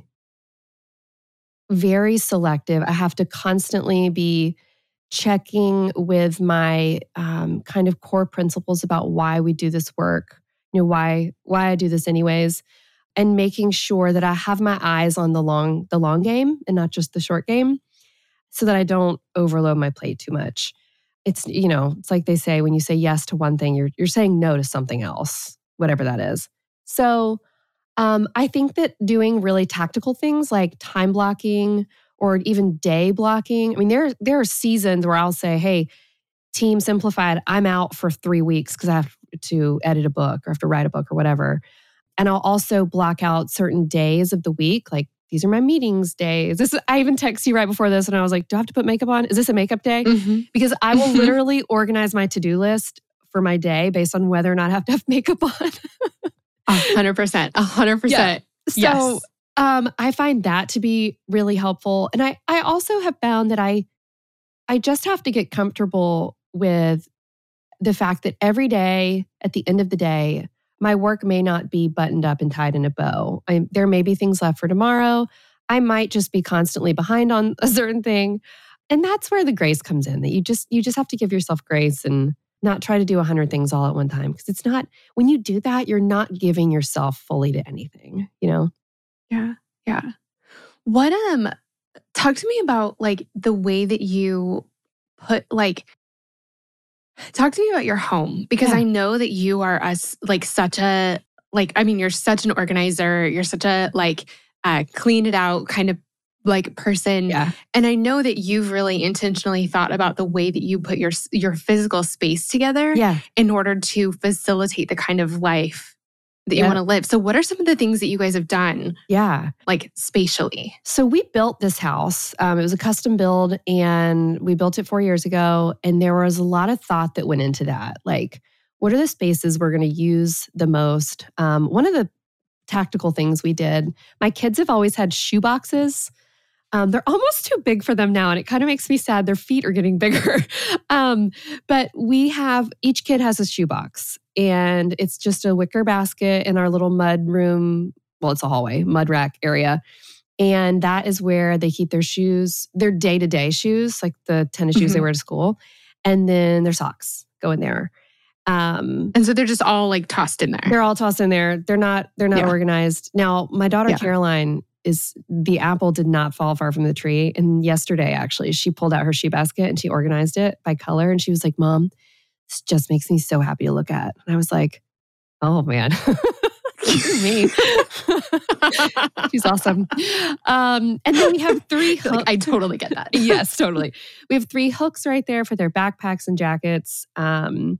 very selective. I have to constantly be checking with my kind of core principles about why we do this work, why I do this anyways, and making sure that I have my eyes on the long game and not just the short game, so that I don't overload my plate too much. It's it's like they say, when you say yes to one thing, you're saying no to something else, whatever that is. So I think that doing really tactical things like time blocking or even day blocking. I mean, there are seasons where I'll say, hey, team simplified, I'm out for 3 weeks because I have to edit a book or have to write a book or whatever. And I'll also block out certain days of the week, like these are my meetings days. I even texted you right before this and I was like, do I have to put makeup on? Is this a makeup day? Mm-hmm. Because I will literally organize my to-do list for my day based on whether or not I have to have makeup on. 100%. 100%. Yeah. So yes. I find that to be really helpful. And I also have found that I just have to get comfortable with the fact that every day, at the end of the day, my work may not be buttoned up and tied in a bow. There may be things left for tomorrow. I might just be constantly behind on a certain thing. And that's where the grace comes in, that you just have to give yourself grace and not try to do 100 things all at one time. Because it's not, when you do that, you're not giving yourself fully to anything, Yeah. Yeah. What, talk to me about the way that you put, talk to me about your home, because I know that you are such a, you're such an organizer. You're such a clean it out kind of person. Yeah. And I know that you've really intentionally thought about the way that you put your physical space together in order to facilitate the kind of life that you want to live. So what are some of the things that you guys have done? Yeah. Spatially? So we built this house. It was a custom build and we built it 4 years ago. And there was a lot of thought that went into that. What are the spaces we're going to use the most? One of the tactical things we did, my kids have always had shoe boxes They're almost too big for them now, and it kind of makes me sad. Their feet are getting bigger. But each kid has a shoebox, and it's just a wicker basket in our little mud room. Well, it's a hallway, mud rack area. And that is where they keep their shoes, their day-to-day shoes, like the tennis shoes they wear to school. And then their socks go in there. And so they're just all like tossed in there. They're all tossed in there. They're not organized. Now, my daughter Caroline, the apple did not fall far from the tree. And yesterday, actually, she pulled out her shoe basket and she organized it by color. And she was like, Mom, this just makes me so happy to look at. And I was like, oh, man. Me. She's awesome. And then we have 3 hooks. Like, I totally get that. Yes, totally. We have 3 hooks right there for their backpacks and jackets. And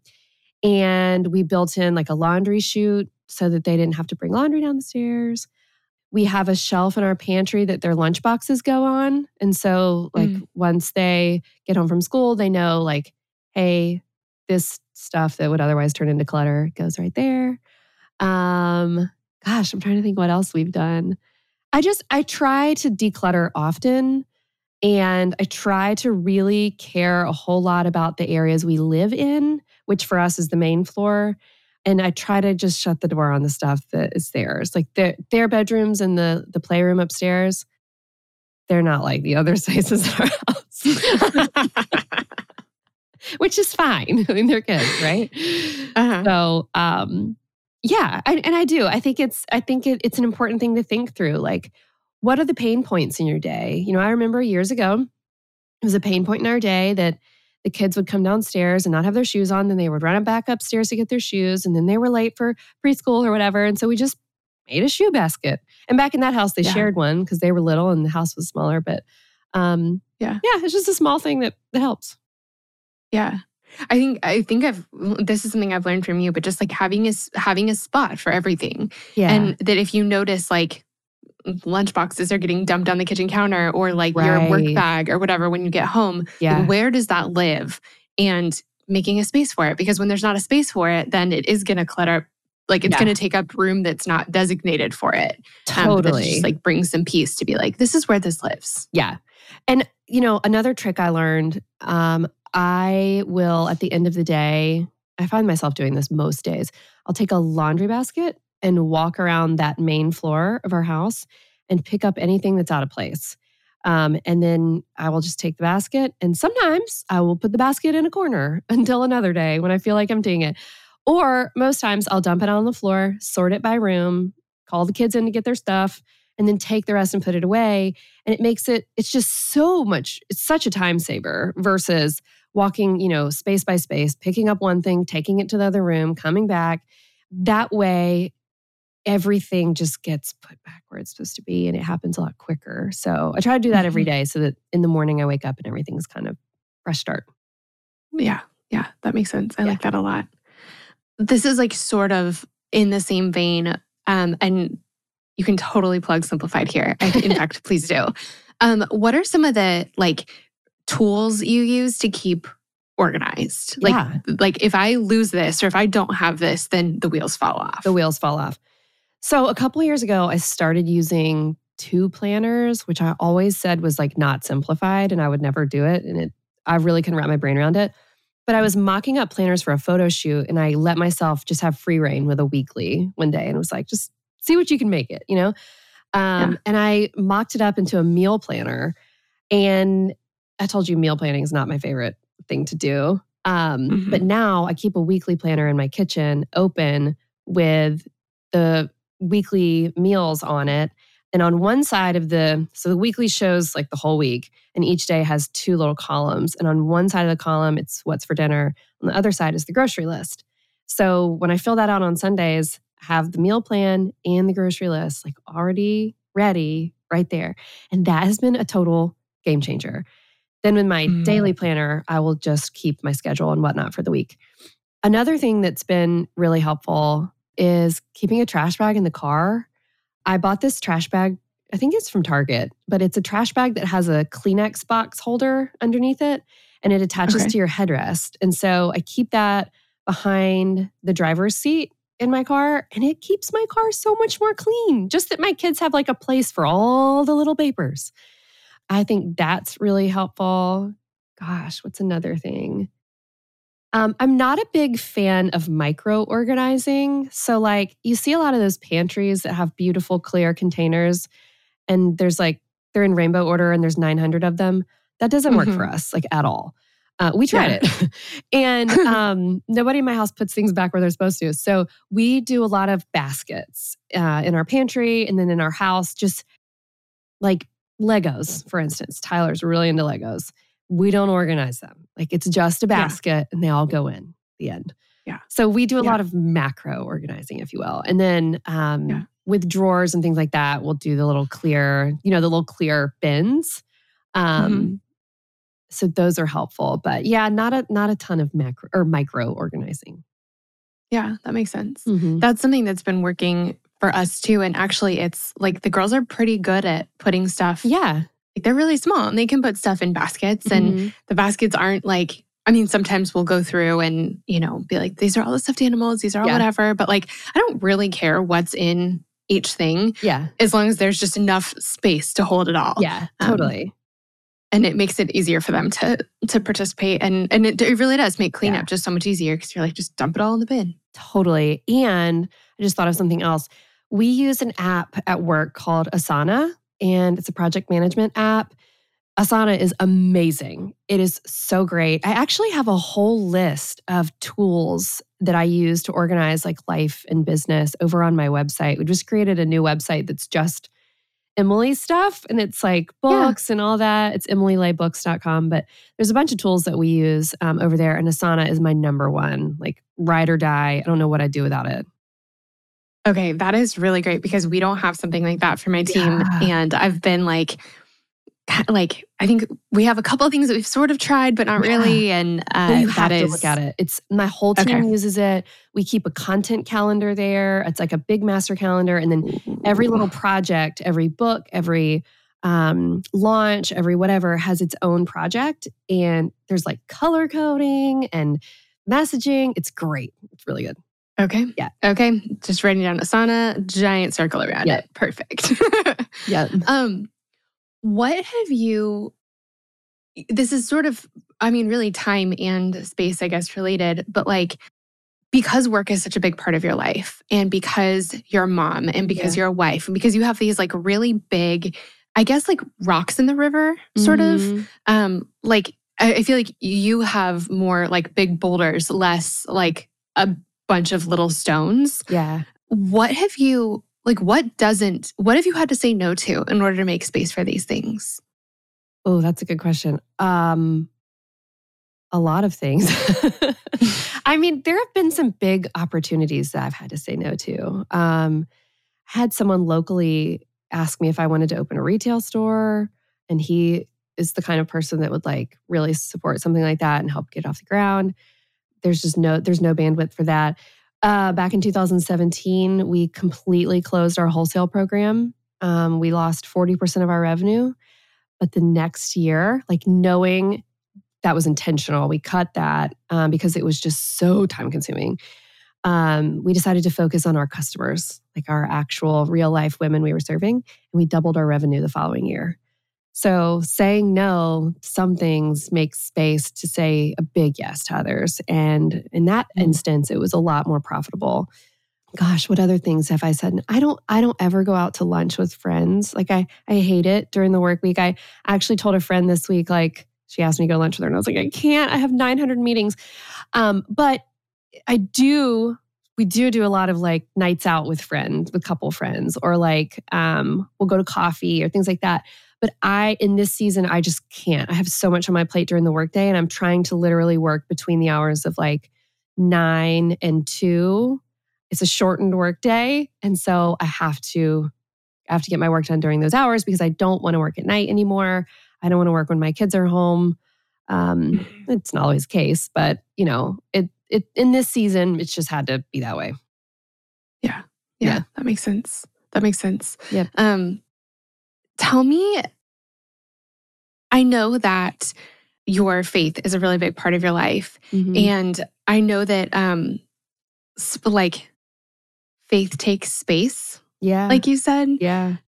we built in like a laundry chute so that they didn't have to bring laundry down the stairs. We have a shelf in our pantry that their lunch boxes go on. And so like once they get home from school, they know like, hey, this stuff that would otherwise turn into clutter goes right there. I'm trying to think what else we've done. I try to declutter often, and I try to really care a whole lot about the areas we live in, which for us is the main floor. And I try to just shut the door on the stuff that is theirs. Like their bedrooms and the playroom upstairs, they're not like the other spaces in our house. Which is fine. I mean, they're kids, right? So, yeah, I do. I think it's an important thing to think through. Like, what are the pain points in your day? You know, I remember years ago, it was a pain point in our day that the kids would come downstairs and not have their shoes on, then they would run back upstairs to get their shoes, and then they were late for preschool or whatever. And so we just made a shoe basket. And back in that house, they shared one because they were little and the house was smaller. But it's just a small thing that helps. Yeah. I think this is something I've learned from you, but just like having a spot for everything. Yeah. And that if you notice like lunch boxes are getting dumped on the kitchen counter or like your work bag or whatever when you get home, like, where does that live? And making a space for it. Because when there's not a space for it, then it is going to clutter. Like it's going to take up room that's not designated for it. Totally. Just like brings some peace to be like, this is where this lives. Yeah. And, you know, another trick I learned, I will, at the end of the day, I find myself doing this most days. I'll take a laundry basket and walk around that main floor of our house and pick up anything that's out of place. And then I will just take the basket, and sometimes I will put the basket in a corner until another day when I feel like emptying it. Or most times I'll dump it on the floor, sort it by room, call the kids in to get their stuff, and then take the rest and put it away. And it's just so much, it's such a time saver versus walking, you know, space by space, picking up one thing, taking it to the other room, coming back. That way, everything just gets put back where it's supposed to be, and it happens a lot quicker. So I try to do that every day so that in the morning I wake up and everything's kind of fresh start. Yeah, that makes sense. I like that a lot. This is like sort of in the same vein, and you can totally plug Simplified here. In fact, please do. What are some of the like tools you use to keep organized? Like if I lose this or if I don't have this, then the wheels fall off. The wheels fall off. So a couple of years ago, I started using 2 planners, which I always said was like not simplified and I would never do it. And I really couldn't wrap my brain around it. But I was mocking up planners for a photo shoot, and I let myself just have free reign with a weekly one day and was like, just see what you can make it, you know? And I mocked it up into a meal planner. And I told you meal planning is not my favorite thing to do. But now I keep a weekly planner in my kitchen open with the weekly meals on it. And on one side of the weekly shows like the whole week, and each day has 2 little columns. And on one side of the column, it's what's for dinner. On the other side is the grocery list. So when I fill that out on Sundays, I have the meal plan and the grocery list like already ready right there. And that has been a total game changer. Then with my daily planner, I will just keep my schedule and whatnot for the week. Another thing that's been really helpful is keeping a trash bag in the car. I bought this trash bag, I think it's from Target, but it's a trash bag that has a Kleenex box holder underneath it, and it attaches to your headrest. And so I keep that behind the driver's seat in my car, and it keeps my car so much more clean. Just that my kids have like a place for all the little papers. I think that's really helpful. Gosh, what's another thing? I'm not a big fan of micro organizing. So, like, you see a lot of those pantries that have beautiful, clear containers, and they're in rainbow order and there's 900 of them. That doesn't work for us, like, at all. We tried it. And nobody in my house puts things back where they're supposed to. So, we do a lot of baskets in our pantry and then in our house, just like Legos, for instance. Tyler's really into Legos. We don't organize them. Like, it's just a basket and they all go in the end. Yeah. So we do a lot of macro organizing, if you will. And then with drawers and things like that, we'll do the little clear, the little clear bins. So those are helpful. But yeah, not a ton of macro or micro organizing. Yeah, that makes sense. That's something that's been working for us too. And actually, it's like the girls are pretty good at putting stuff. Yeah. Like, they're really small and they can put stuff in baskets, and the baskets aren't like, I mean, sometimes we'll go through and, be like, these are all the stuffed animals, these are all whatever. But like, I don't really care what's in each thing. Yeah. As long as there's just enough space to hold it all. Yeah, totally. And it makes it easier for them to participate. And it really does make cleanup just so much easier because you're like, just dump it all in the bin. Totally. And I just thought of something else. We use an app at work called Asana, and it's a project management app. Asana is amazing. It is so great. I actually have a whole list of tools that I use to organize like life and business over on my website. We just created a new website that's just Emily stuff, and it's like books and all that. It's emilyleybooks.com, but there's a bunch of tools that we use over there, and Asana is my number one, like ride or die. I don't know what I'd do without it. Okay, that is really great because we don't have something like that for my team. And I've been like, I think we have a couple of things that we've sort of tried, but not really. And you have to look at it. It's my whole team uses it. We keep a content calendar there. It's like a big master calendar. And then every little project, every book, every launch, every whatever has its own project. And there's like color coding and messaging. It's great. It's really good. Okay. Yeah. Okay. Just writing down Asana, giant circle around it. Perfect. Yeah. What have you, this is sort of, I mean, really time and space, I guess, related, but like, because work is such a big part of your life, and because you're a mom, and because you're a wife, and because you have these like really big, I guess, like rocks in the river, sort of, like, I feel like you have more like big boulders, less like a bunch of little stones. Yeah. What have you had to say no to in order to make space for these things? Oh, that's a good question. A lot of things. I mean, there have been some big opportunities that I've had to say no to. I had someone locally ask me if I wanted to open a retail store, and he is the kind of person that would like really support something like that and help get off the ground. There's no bandwidth for that. Back in 2017, we completely closed our wholesale program. We lost 40% of our revenue. But the next year, like knowing that was intentional, we cut that because it was just so time consuming. We decided to focus on our customers, like our actual real life women we were serving, and we doubled our revenue the following year. So saying no to some things makes space to say a big yes to others. And in that instance, it was a lot more profitable. Gosh, what other things have I said? I don't ever go out to lunch with friends. Like I hate it during the work week. I actually told a friend this week, like she asked me to go to lunch with her, and I was like, I can't. I have 900 meetings. But we do a lot of like nights out with couple friends, or like we'll go to coffee or things like that. But in this season, I just can't. I have so much on my plate during the workday, and I'm trying to literally work between the hours of like 9 and 2. It's a shortened workday. And so I have to get my work done during those hours because I don't want to work at night anymore. I don't want to work when my kids are home. It's not always the case, but it in this season, it's just had to be that way. Yeah. That makes sense. Yeah. Tell me, I know that your faith is a really big part of your life. And I know that like faith takes space. Yeah. Like you said. Yeah.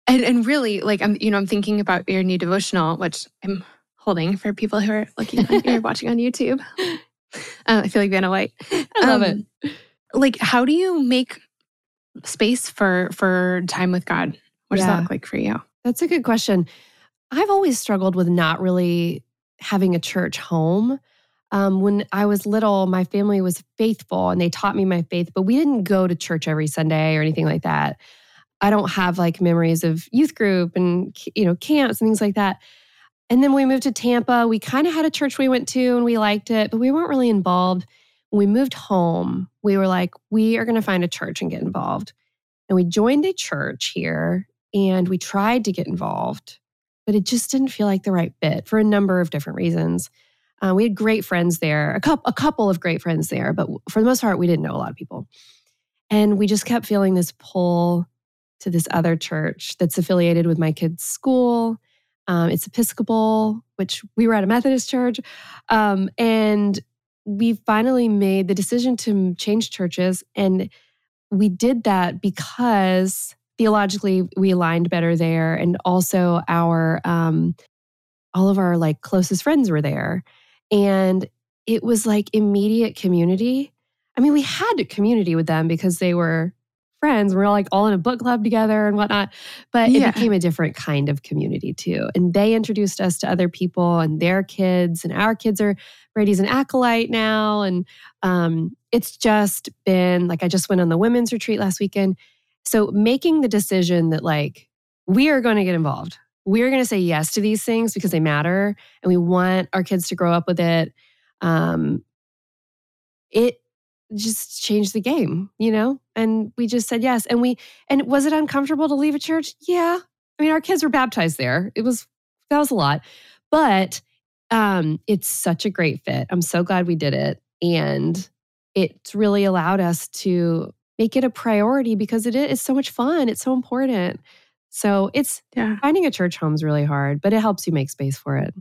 And really, like, I'm thinking about your new devotional, which I'm holding for people who are watching on YouTube. I feel like Vanna White. I love it. Like, how do you make space for time with God? What does that look like for you? That's a good question. I've always struggled with not really having a church home. When I was little, my family was faithful and they taught me my faith, but we didn't go to church every Sunday or anything like that. I don't have like memories of youth group and, camps and things like that. And then when we moved to Tampa, we kind of had a church we went to and we liked it, but we weren't really involved. When we moved home, we were like, we are going to find a church and get involved. And we joined a church here and we tried to get involved, but it just didn't feel like the right fit for a number of different reasons. We had great friends there, a couple of great friends there, but for the most part, we didn't know a lot of people. And we just kept feeling this pull to this other church that's affiliated with my kids' school. It's Episcopal, which we were at a Methodist church. And we finally made the decision to change churches. And we did that because theologically we aligned better there. And also all of our like closest friends were there. And it was like immediate community. I mean, we had a community with them because they were friends. We were like all in a book club together and whatnot. But it became a different kind of community too. And they introduced us to other people and their kids. And our kids are Brady's an acolyte now. And it's just been like, I just went on the women's retreat last weekend. So making the decision that like, we are going to get involved. We're going to say yes to these things because they matter. And we want our kids to grow up with it. It just changed the game, and we just said yes. And was it uncomfortable to leave a church? Yeah. I mean, our kids were baptized there. That was a lot, but it's such a great fit. I'm so glad we did it. And it's really allowed us to make it a priority because it is so much fun. It's so important. So finding a church home is really hard, but it helps you make space for it.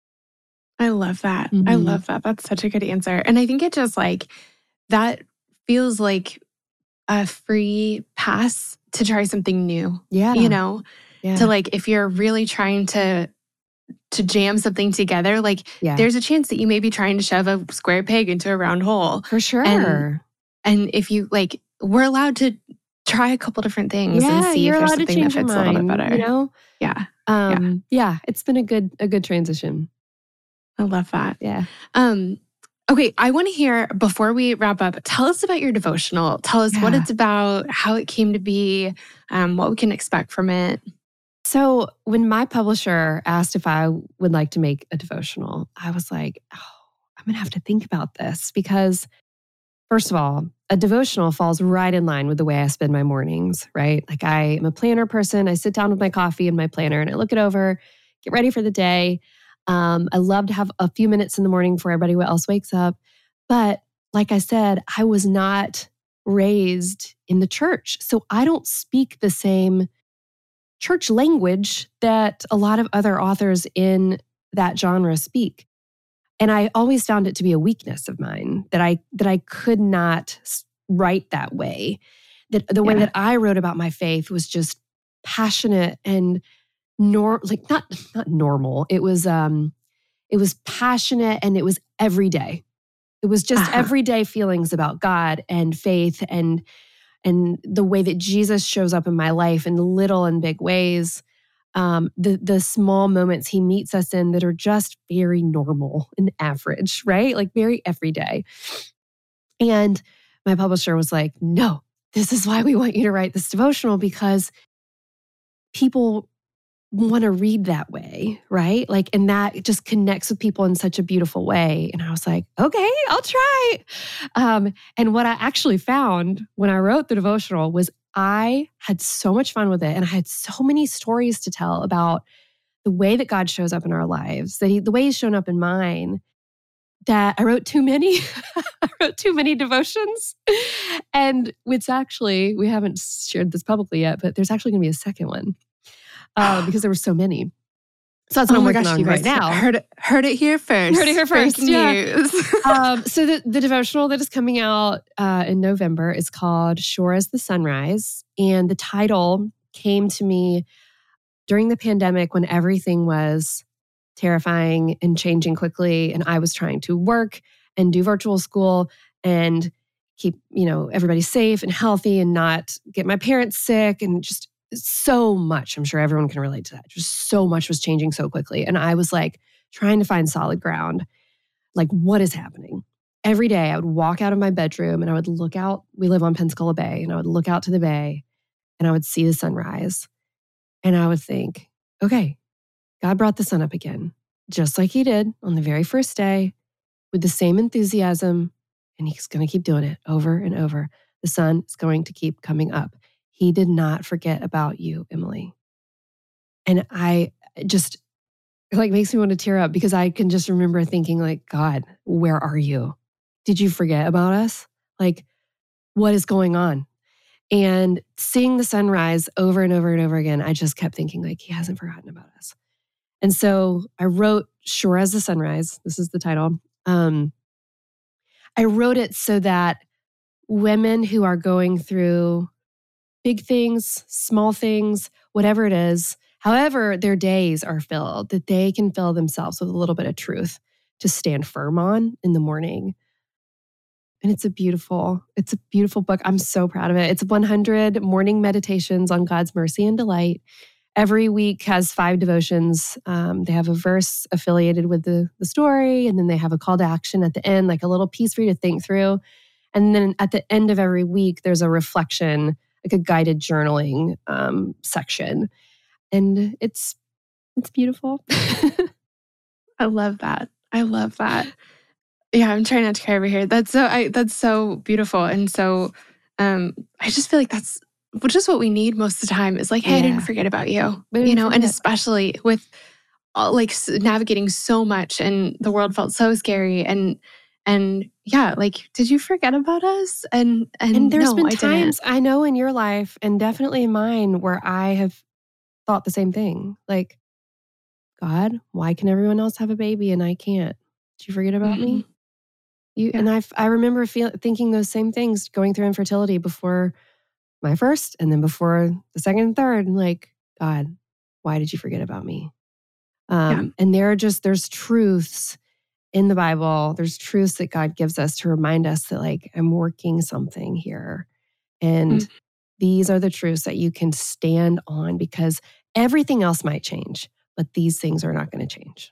I love that. I love that. That's such a good answer. And I think it just like, that feels like a free pass to try something new. Yeah. To like, if you're really trying to jam something together, like there's a chance that you may be trying to shove a square peg into a round hole. For sure. And if you like, we're allowed to try a couple different things and see if there's something that fits a little bit better. Yeah. It's been a good transition. I love that. Yeah. Okay, I want to hear, before we wrap up, tell us about your devotional. Tell us what it's about, how it came to be, what we can expect from it. So when my publisher asked if I would like to make a devotional, I was like, I'm going to have to think about this because, first of all, a devotional falls right in line with the way I spend my mornings, right? Like I am a planner person. I sit down with my coffee and my planner and I look it over, get ready for the day. I love to have a few minutes in the morning before everybody else wakes up. But like I said, I was not raised in the church. So I don't speak the same church language that a lot of other authors in that genre speak. And I always found it to be a weakness of mine that I could not write that way. That the way that I wrote about my faith was just passionate and not normal. It was passionate and it was every day. It was just everyday feelings about God and faith and the way that Jesus shows up in my life in little and big ways. The small moments he meets us in that are just very normal and average, right? Like very everyday. And my publisher was like, no, this is why we want you to write this devotional because people want to read that way, right? Like, and that just connects with people in such a beautiful way. And I was like, okay, I'll try. And what I actually found when I wrote the devotional was I had so much fun with it. And I had so many stories to tell about the way that God shows up in our lives, the way he's shown up in mine, that I wrote too many. I wrote too many devotions. And it's actually, we haven't shared this publicly yet, but there's actually going to be a second one. Because there were so many. So that's what I'm working on right now. Heard it here first. Heard it here first. News. So the devotional that is coming out in November is called Sure as the Sunrise. And the title came to me during the pandemic when everything was terrifying and changing quickly, and I was trying to work and do virtual school and keep, everybody safe and healthy and not get my parents sick, and just so much. I'm sure everyone can relate to that. Just so much was changing so quickly. And I was like trying to find solid ground. Like, what is happening? Every day I would walk out of my bedroom and I would look out. We live on Pensacola Bay, and I would look out to the bay and I would see the sunrise. And I would think, okay, God brought the sun up again, just like he did on the very first day with the same enthusiasm. And he's going to keep doing it over and over. The sun is going to keep coming up. He did not forget about you, Emily. And I just, makes me want to tear up because I can just remember thinking like, God, where are you? Did you forget about us? Like, what is going on? And seeing the sunrise over and over and over again, I just kept thinking like, he hasn't forgotten about us. And so I wrote Sure as the Sunrise. This is the title. I wrote it so that women who are going through big things, small things, whatever it is, however their days are filled, that they can fill themselves with a little bit of truth to stand firm on in the morning. And it's a beautiful book. I'm so proud of it. It's 100 morning meditations on God's mercy and delight. Every week has 5 devotions. They have a verse affiliated with the story, and then they have a call to action at the end, like a little piece for you to think through. And then at the end of every week, there's a reflection, like a guided journaling section. And it's beautiful. I love that. Yeah, I'm trying not to cry over here. That's so beautiful. And so I just feel like that's just what we need most of the time is like, hey, I didn't forget about you, and especially with navigating so much and the world felt so scary and yeah, like, did you forget about us? And there's no, been times I know in your life and definitely in mine where I have thought the same thing. Like, God, why can everyone else have a baby and I can't? Did you forget about me? And I remember thinking those same things going through infertility before my first and then before the second and third. And like, God, why did you forget about me? And there's truths in the Bible. There's truths that God gives us to remind us that like, I'm working something here. And these are the truths that you can stand on because everything else might change, but these things are not going to change.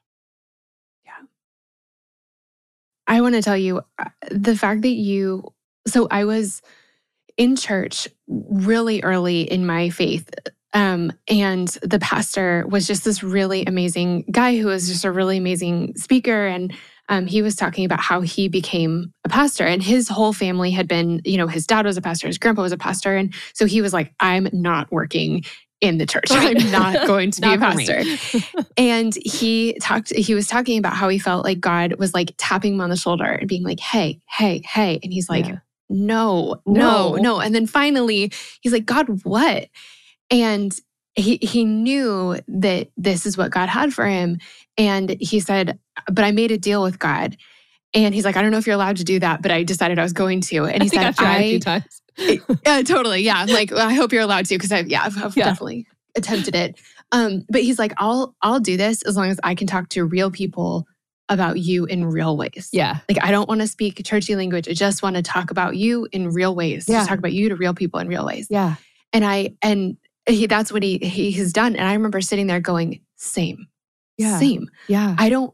I want to tell you the fact that so I was in church really early in my faith. And the pastor was just this really amazing guy who was just a really amazing speaker. And he was talking about how he became a pastor and his whole family had been, his dad was a pastor, his grandpa was a pastor. And so he was like, I'm not working in the church. I'm not going to be a pastor. And he was talking about how he felt like God was like tapping him on the shoulder and being like, hey. And he's like, no. And then finally he's like, God, what? And he knew that this is what God had for him. And he said, but I made a deal with God. And he's like, I don't know if you're allowed to do that, but I decided I was going to. And he said, I've tried a few times. Yeah, totally. Yeah. Like, I hope you're allowed to, because I've definitely attempted it. But he's like, I'll do this as long as I can talk to real people about you in real ways. Yeah. Like, I don't want to speak churchy language. I just want to talk about you in real ways. Yeah. Just talk about you to real people in real ways. Yeah. And that's what he has done. And I remember sitting there going, same. Yeah. Same. Yeah.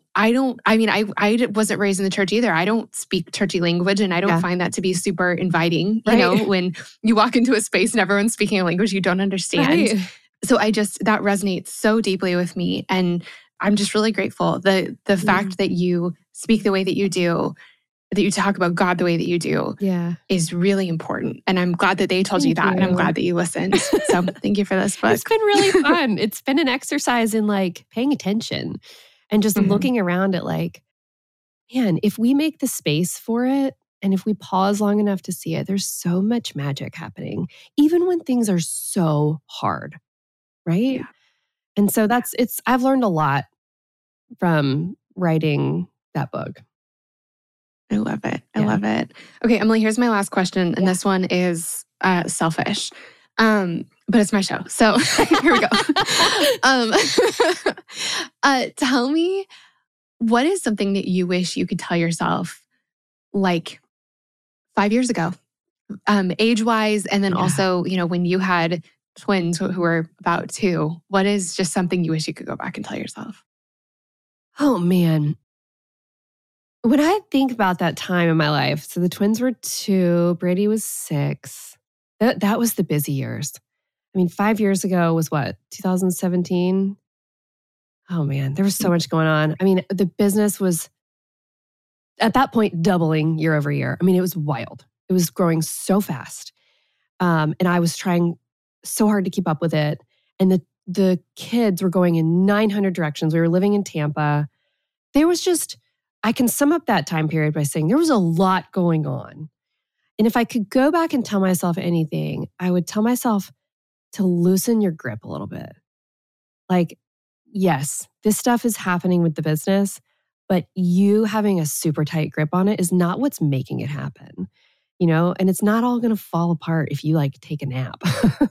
I wasn't raised in the church either. I don't speak churchy language and I don't find that to be super inviting, when you walk into a space and everyone's speaking a language you don't understand. Right. So that resonates so deeply with me. And I'm just really grateful. The fact that you speak the way that you do, that you talk about God the way that you do is really important. And I'm glad that they told you that. And I'm glad that you listened. So thank you for this book. It's been really fun. It's been an exercise in like paying attention and just looking around at like, man, if we make the space for it and if we pause long enough to see it, there's so much magic happening, even when things are so hard, right? Yeah. And so I've learned a lot from writing that book. I love it. I love it. Okay, Emily, here's my last question. And this one is selfish. But it's my show. So here we go. Tell me, what is something that you wish you could tell yourself like 5 years ago, age-wise, and then also, when you had twins who were about 2, what is just something you wish you could go back and tell yourself? Oh, man. When I think about that time in my life, so the twins were 2, Brady was 6. That was the busy years. I mean, 5 years ago was what, 2017? Oh man, there was so much going on. I mean, the business was at that point doubling year over year. I mean, it was wild. It was growing so fast. And I was trying so hard to keep up with it. And the kids were going in 900 directions. We were living in Tampa. There was just, I can sum up that time period by saying there was a lot going on. And if I could go back and tell myself anything, I would tell myself to loosen your grip a little bit. Like, yes, this stuff is happening with the business, but you having a super tight grip on it is not what's making it happen, and it's not all going to fall apart if you take a nap.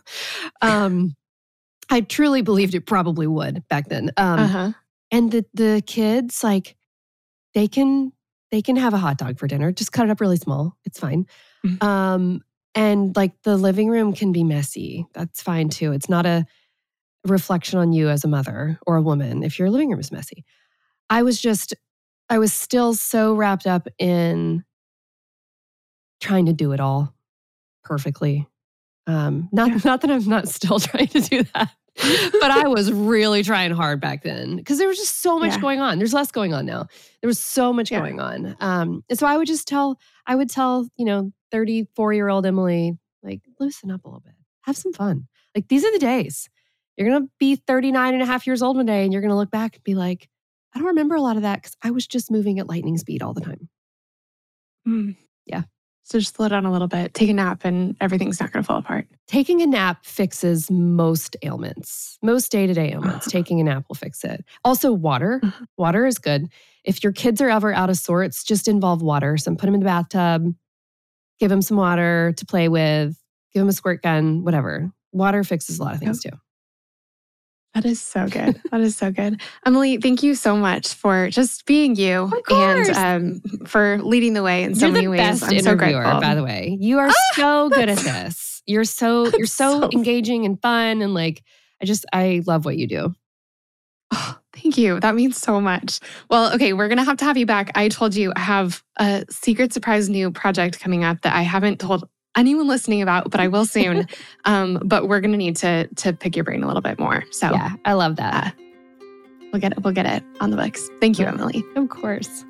I truly believed it probably would back then. And the kids, they can have a hot dog for dinner. Just cut it up really small. It's fine. Mm-hmm. And the living room can be messy. That's fine too. It's not a reflection on you as a mother or a woman if your living room is messy. I was still so wrapped up in trying to do it all perfectly. Not that I'm not still trying to do that, but I was really trying hard back then because there was just so much going on. There's less going on now. There was so much going on. And so I would tell 34-year-old Emily, loosen up a little bit. Have some fun. These are the days. You're going to be 39 and a half years old one day and you're going to look back and be like, I don't remember a lot of that because I was just moving at lightning speed all the time. Yeah. So just slow down a little bit, take a nap, and everything's not going to fall apart. Taking a nap fixes most ailments, most day-to-day ailments. Taking a nap will fix it. Also, water. Water is good. If your kids are ever out of sorts, just involve water. So put them in the bathtub, give them some water to play with, give them a squirt gun, whatever. Water fixes a lot of things too. That is so good. That is so good. Emily, thank you so much for just being you and for leading the way in so many ways. You're the best interviewer, by the way. You are so good at this. You're so engaging and fun and I love what you do. Oh, thank you. That means so much. Well, okay, we're going to have you back. I told you I have a secret surprise new project coming up that I haven't told anyone listening about, but I will soon. But we're going to need to pick your brain a little bit more. So yeah, I love that. We'll get it on the books. Thank you, Emily. Of course.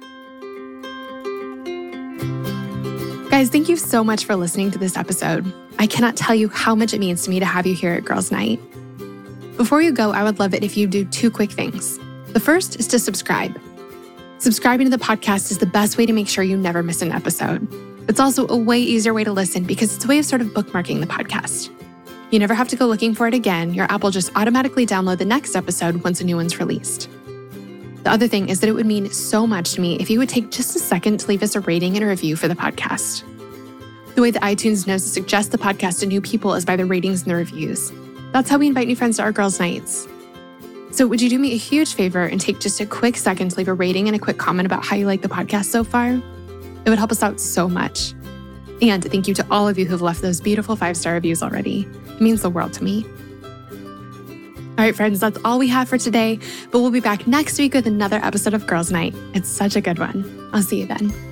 Guys, thank you so much for listening to this episode. I cannot tell you how much it means to me to have you here at Girls Night. Before you go, I would love it if you do 2 quick things. The first is to subscribe. Subscribing to the podcast is the best way to make sure you never miss an episode. It's also a way easier way to listen because it's a way of sort of bookmarking the podcast. You never have to go looking for it again. Your app will just automatically download the next episode once a new one's released. The other thing is that it would mean so much to me if you would take just a second to leave us a rating and a review for the podcast. The way that iTunes knows to suggest the podcast to new people is by the ratings and the reviews. That's how we invite new friends to our Girls' Nights. So would you do me a huge favor and take just a quick second to leave a rating and a quick comment about how you like the podcast so far? It would help us out so much. And thank you to all of you who've left those beautiful 5-star reviews already. It means the world to me. All right, friends, that's all we have for today, but we'll be back next week with another episode of Girls Night. It's such a good one. I'll see you then.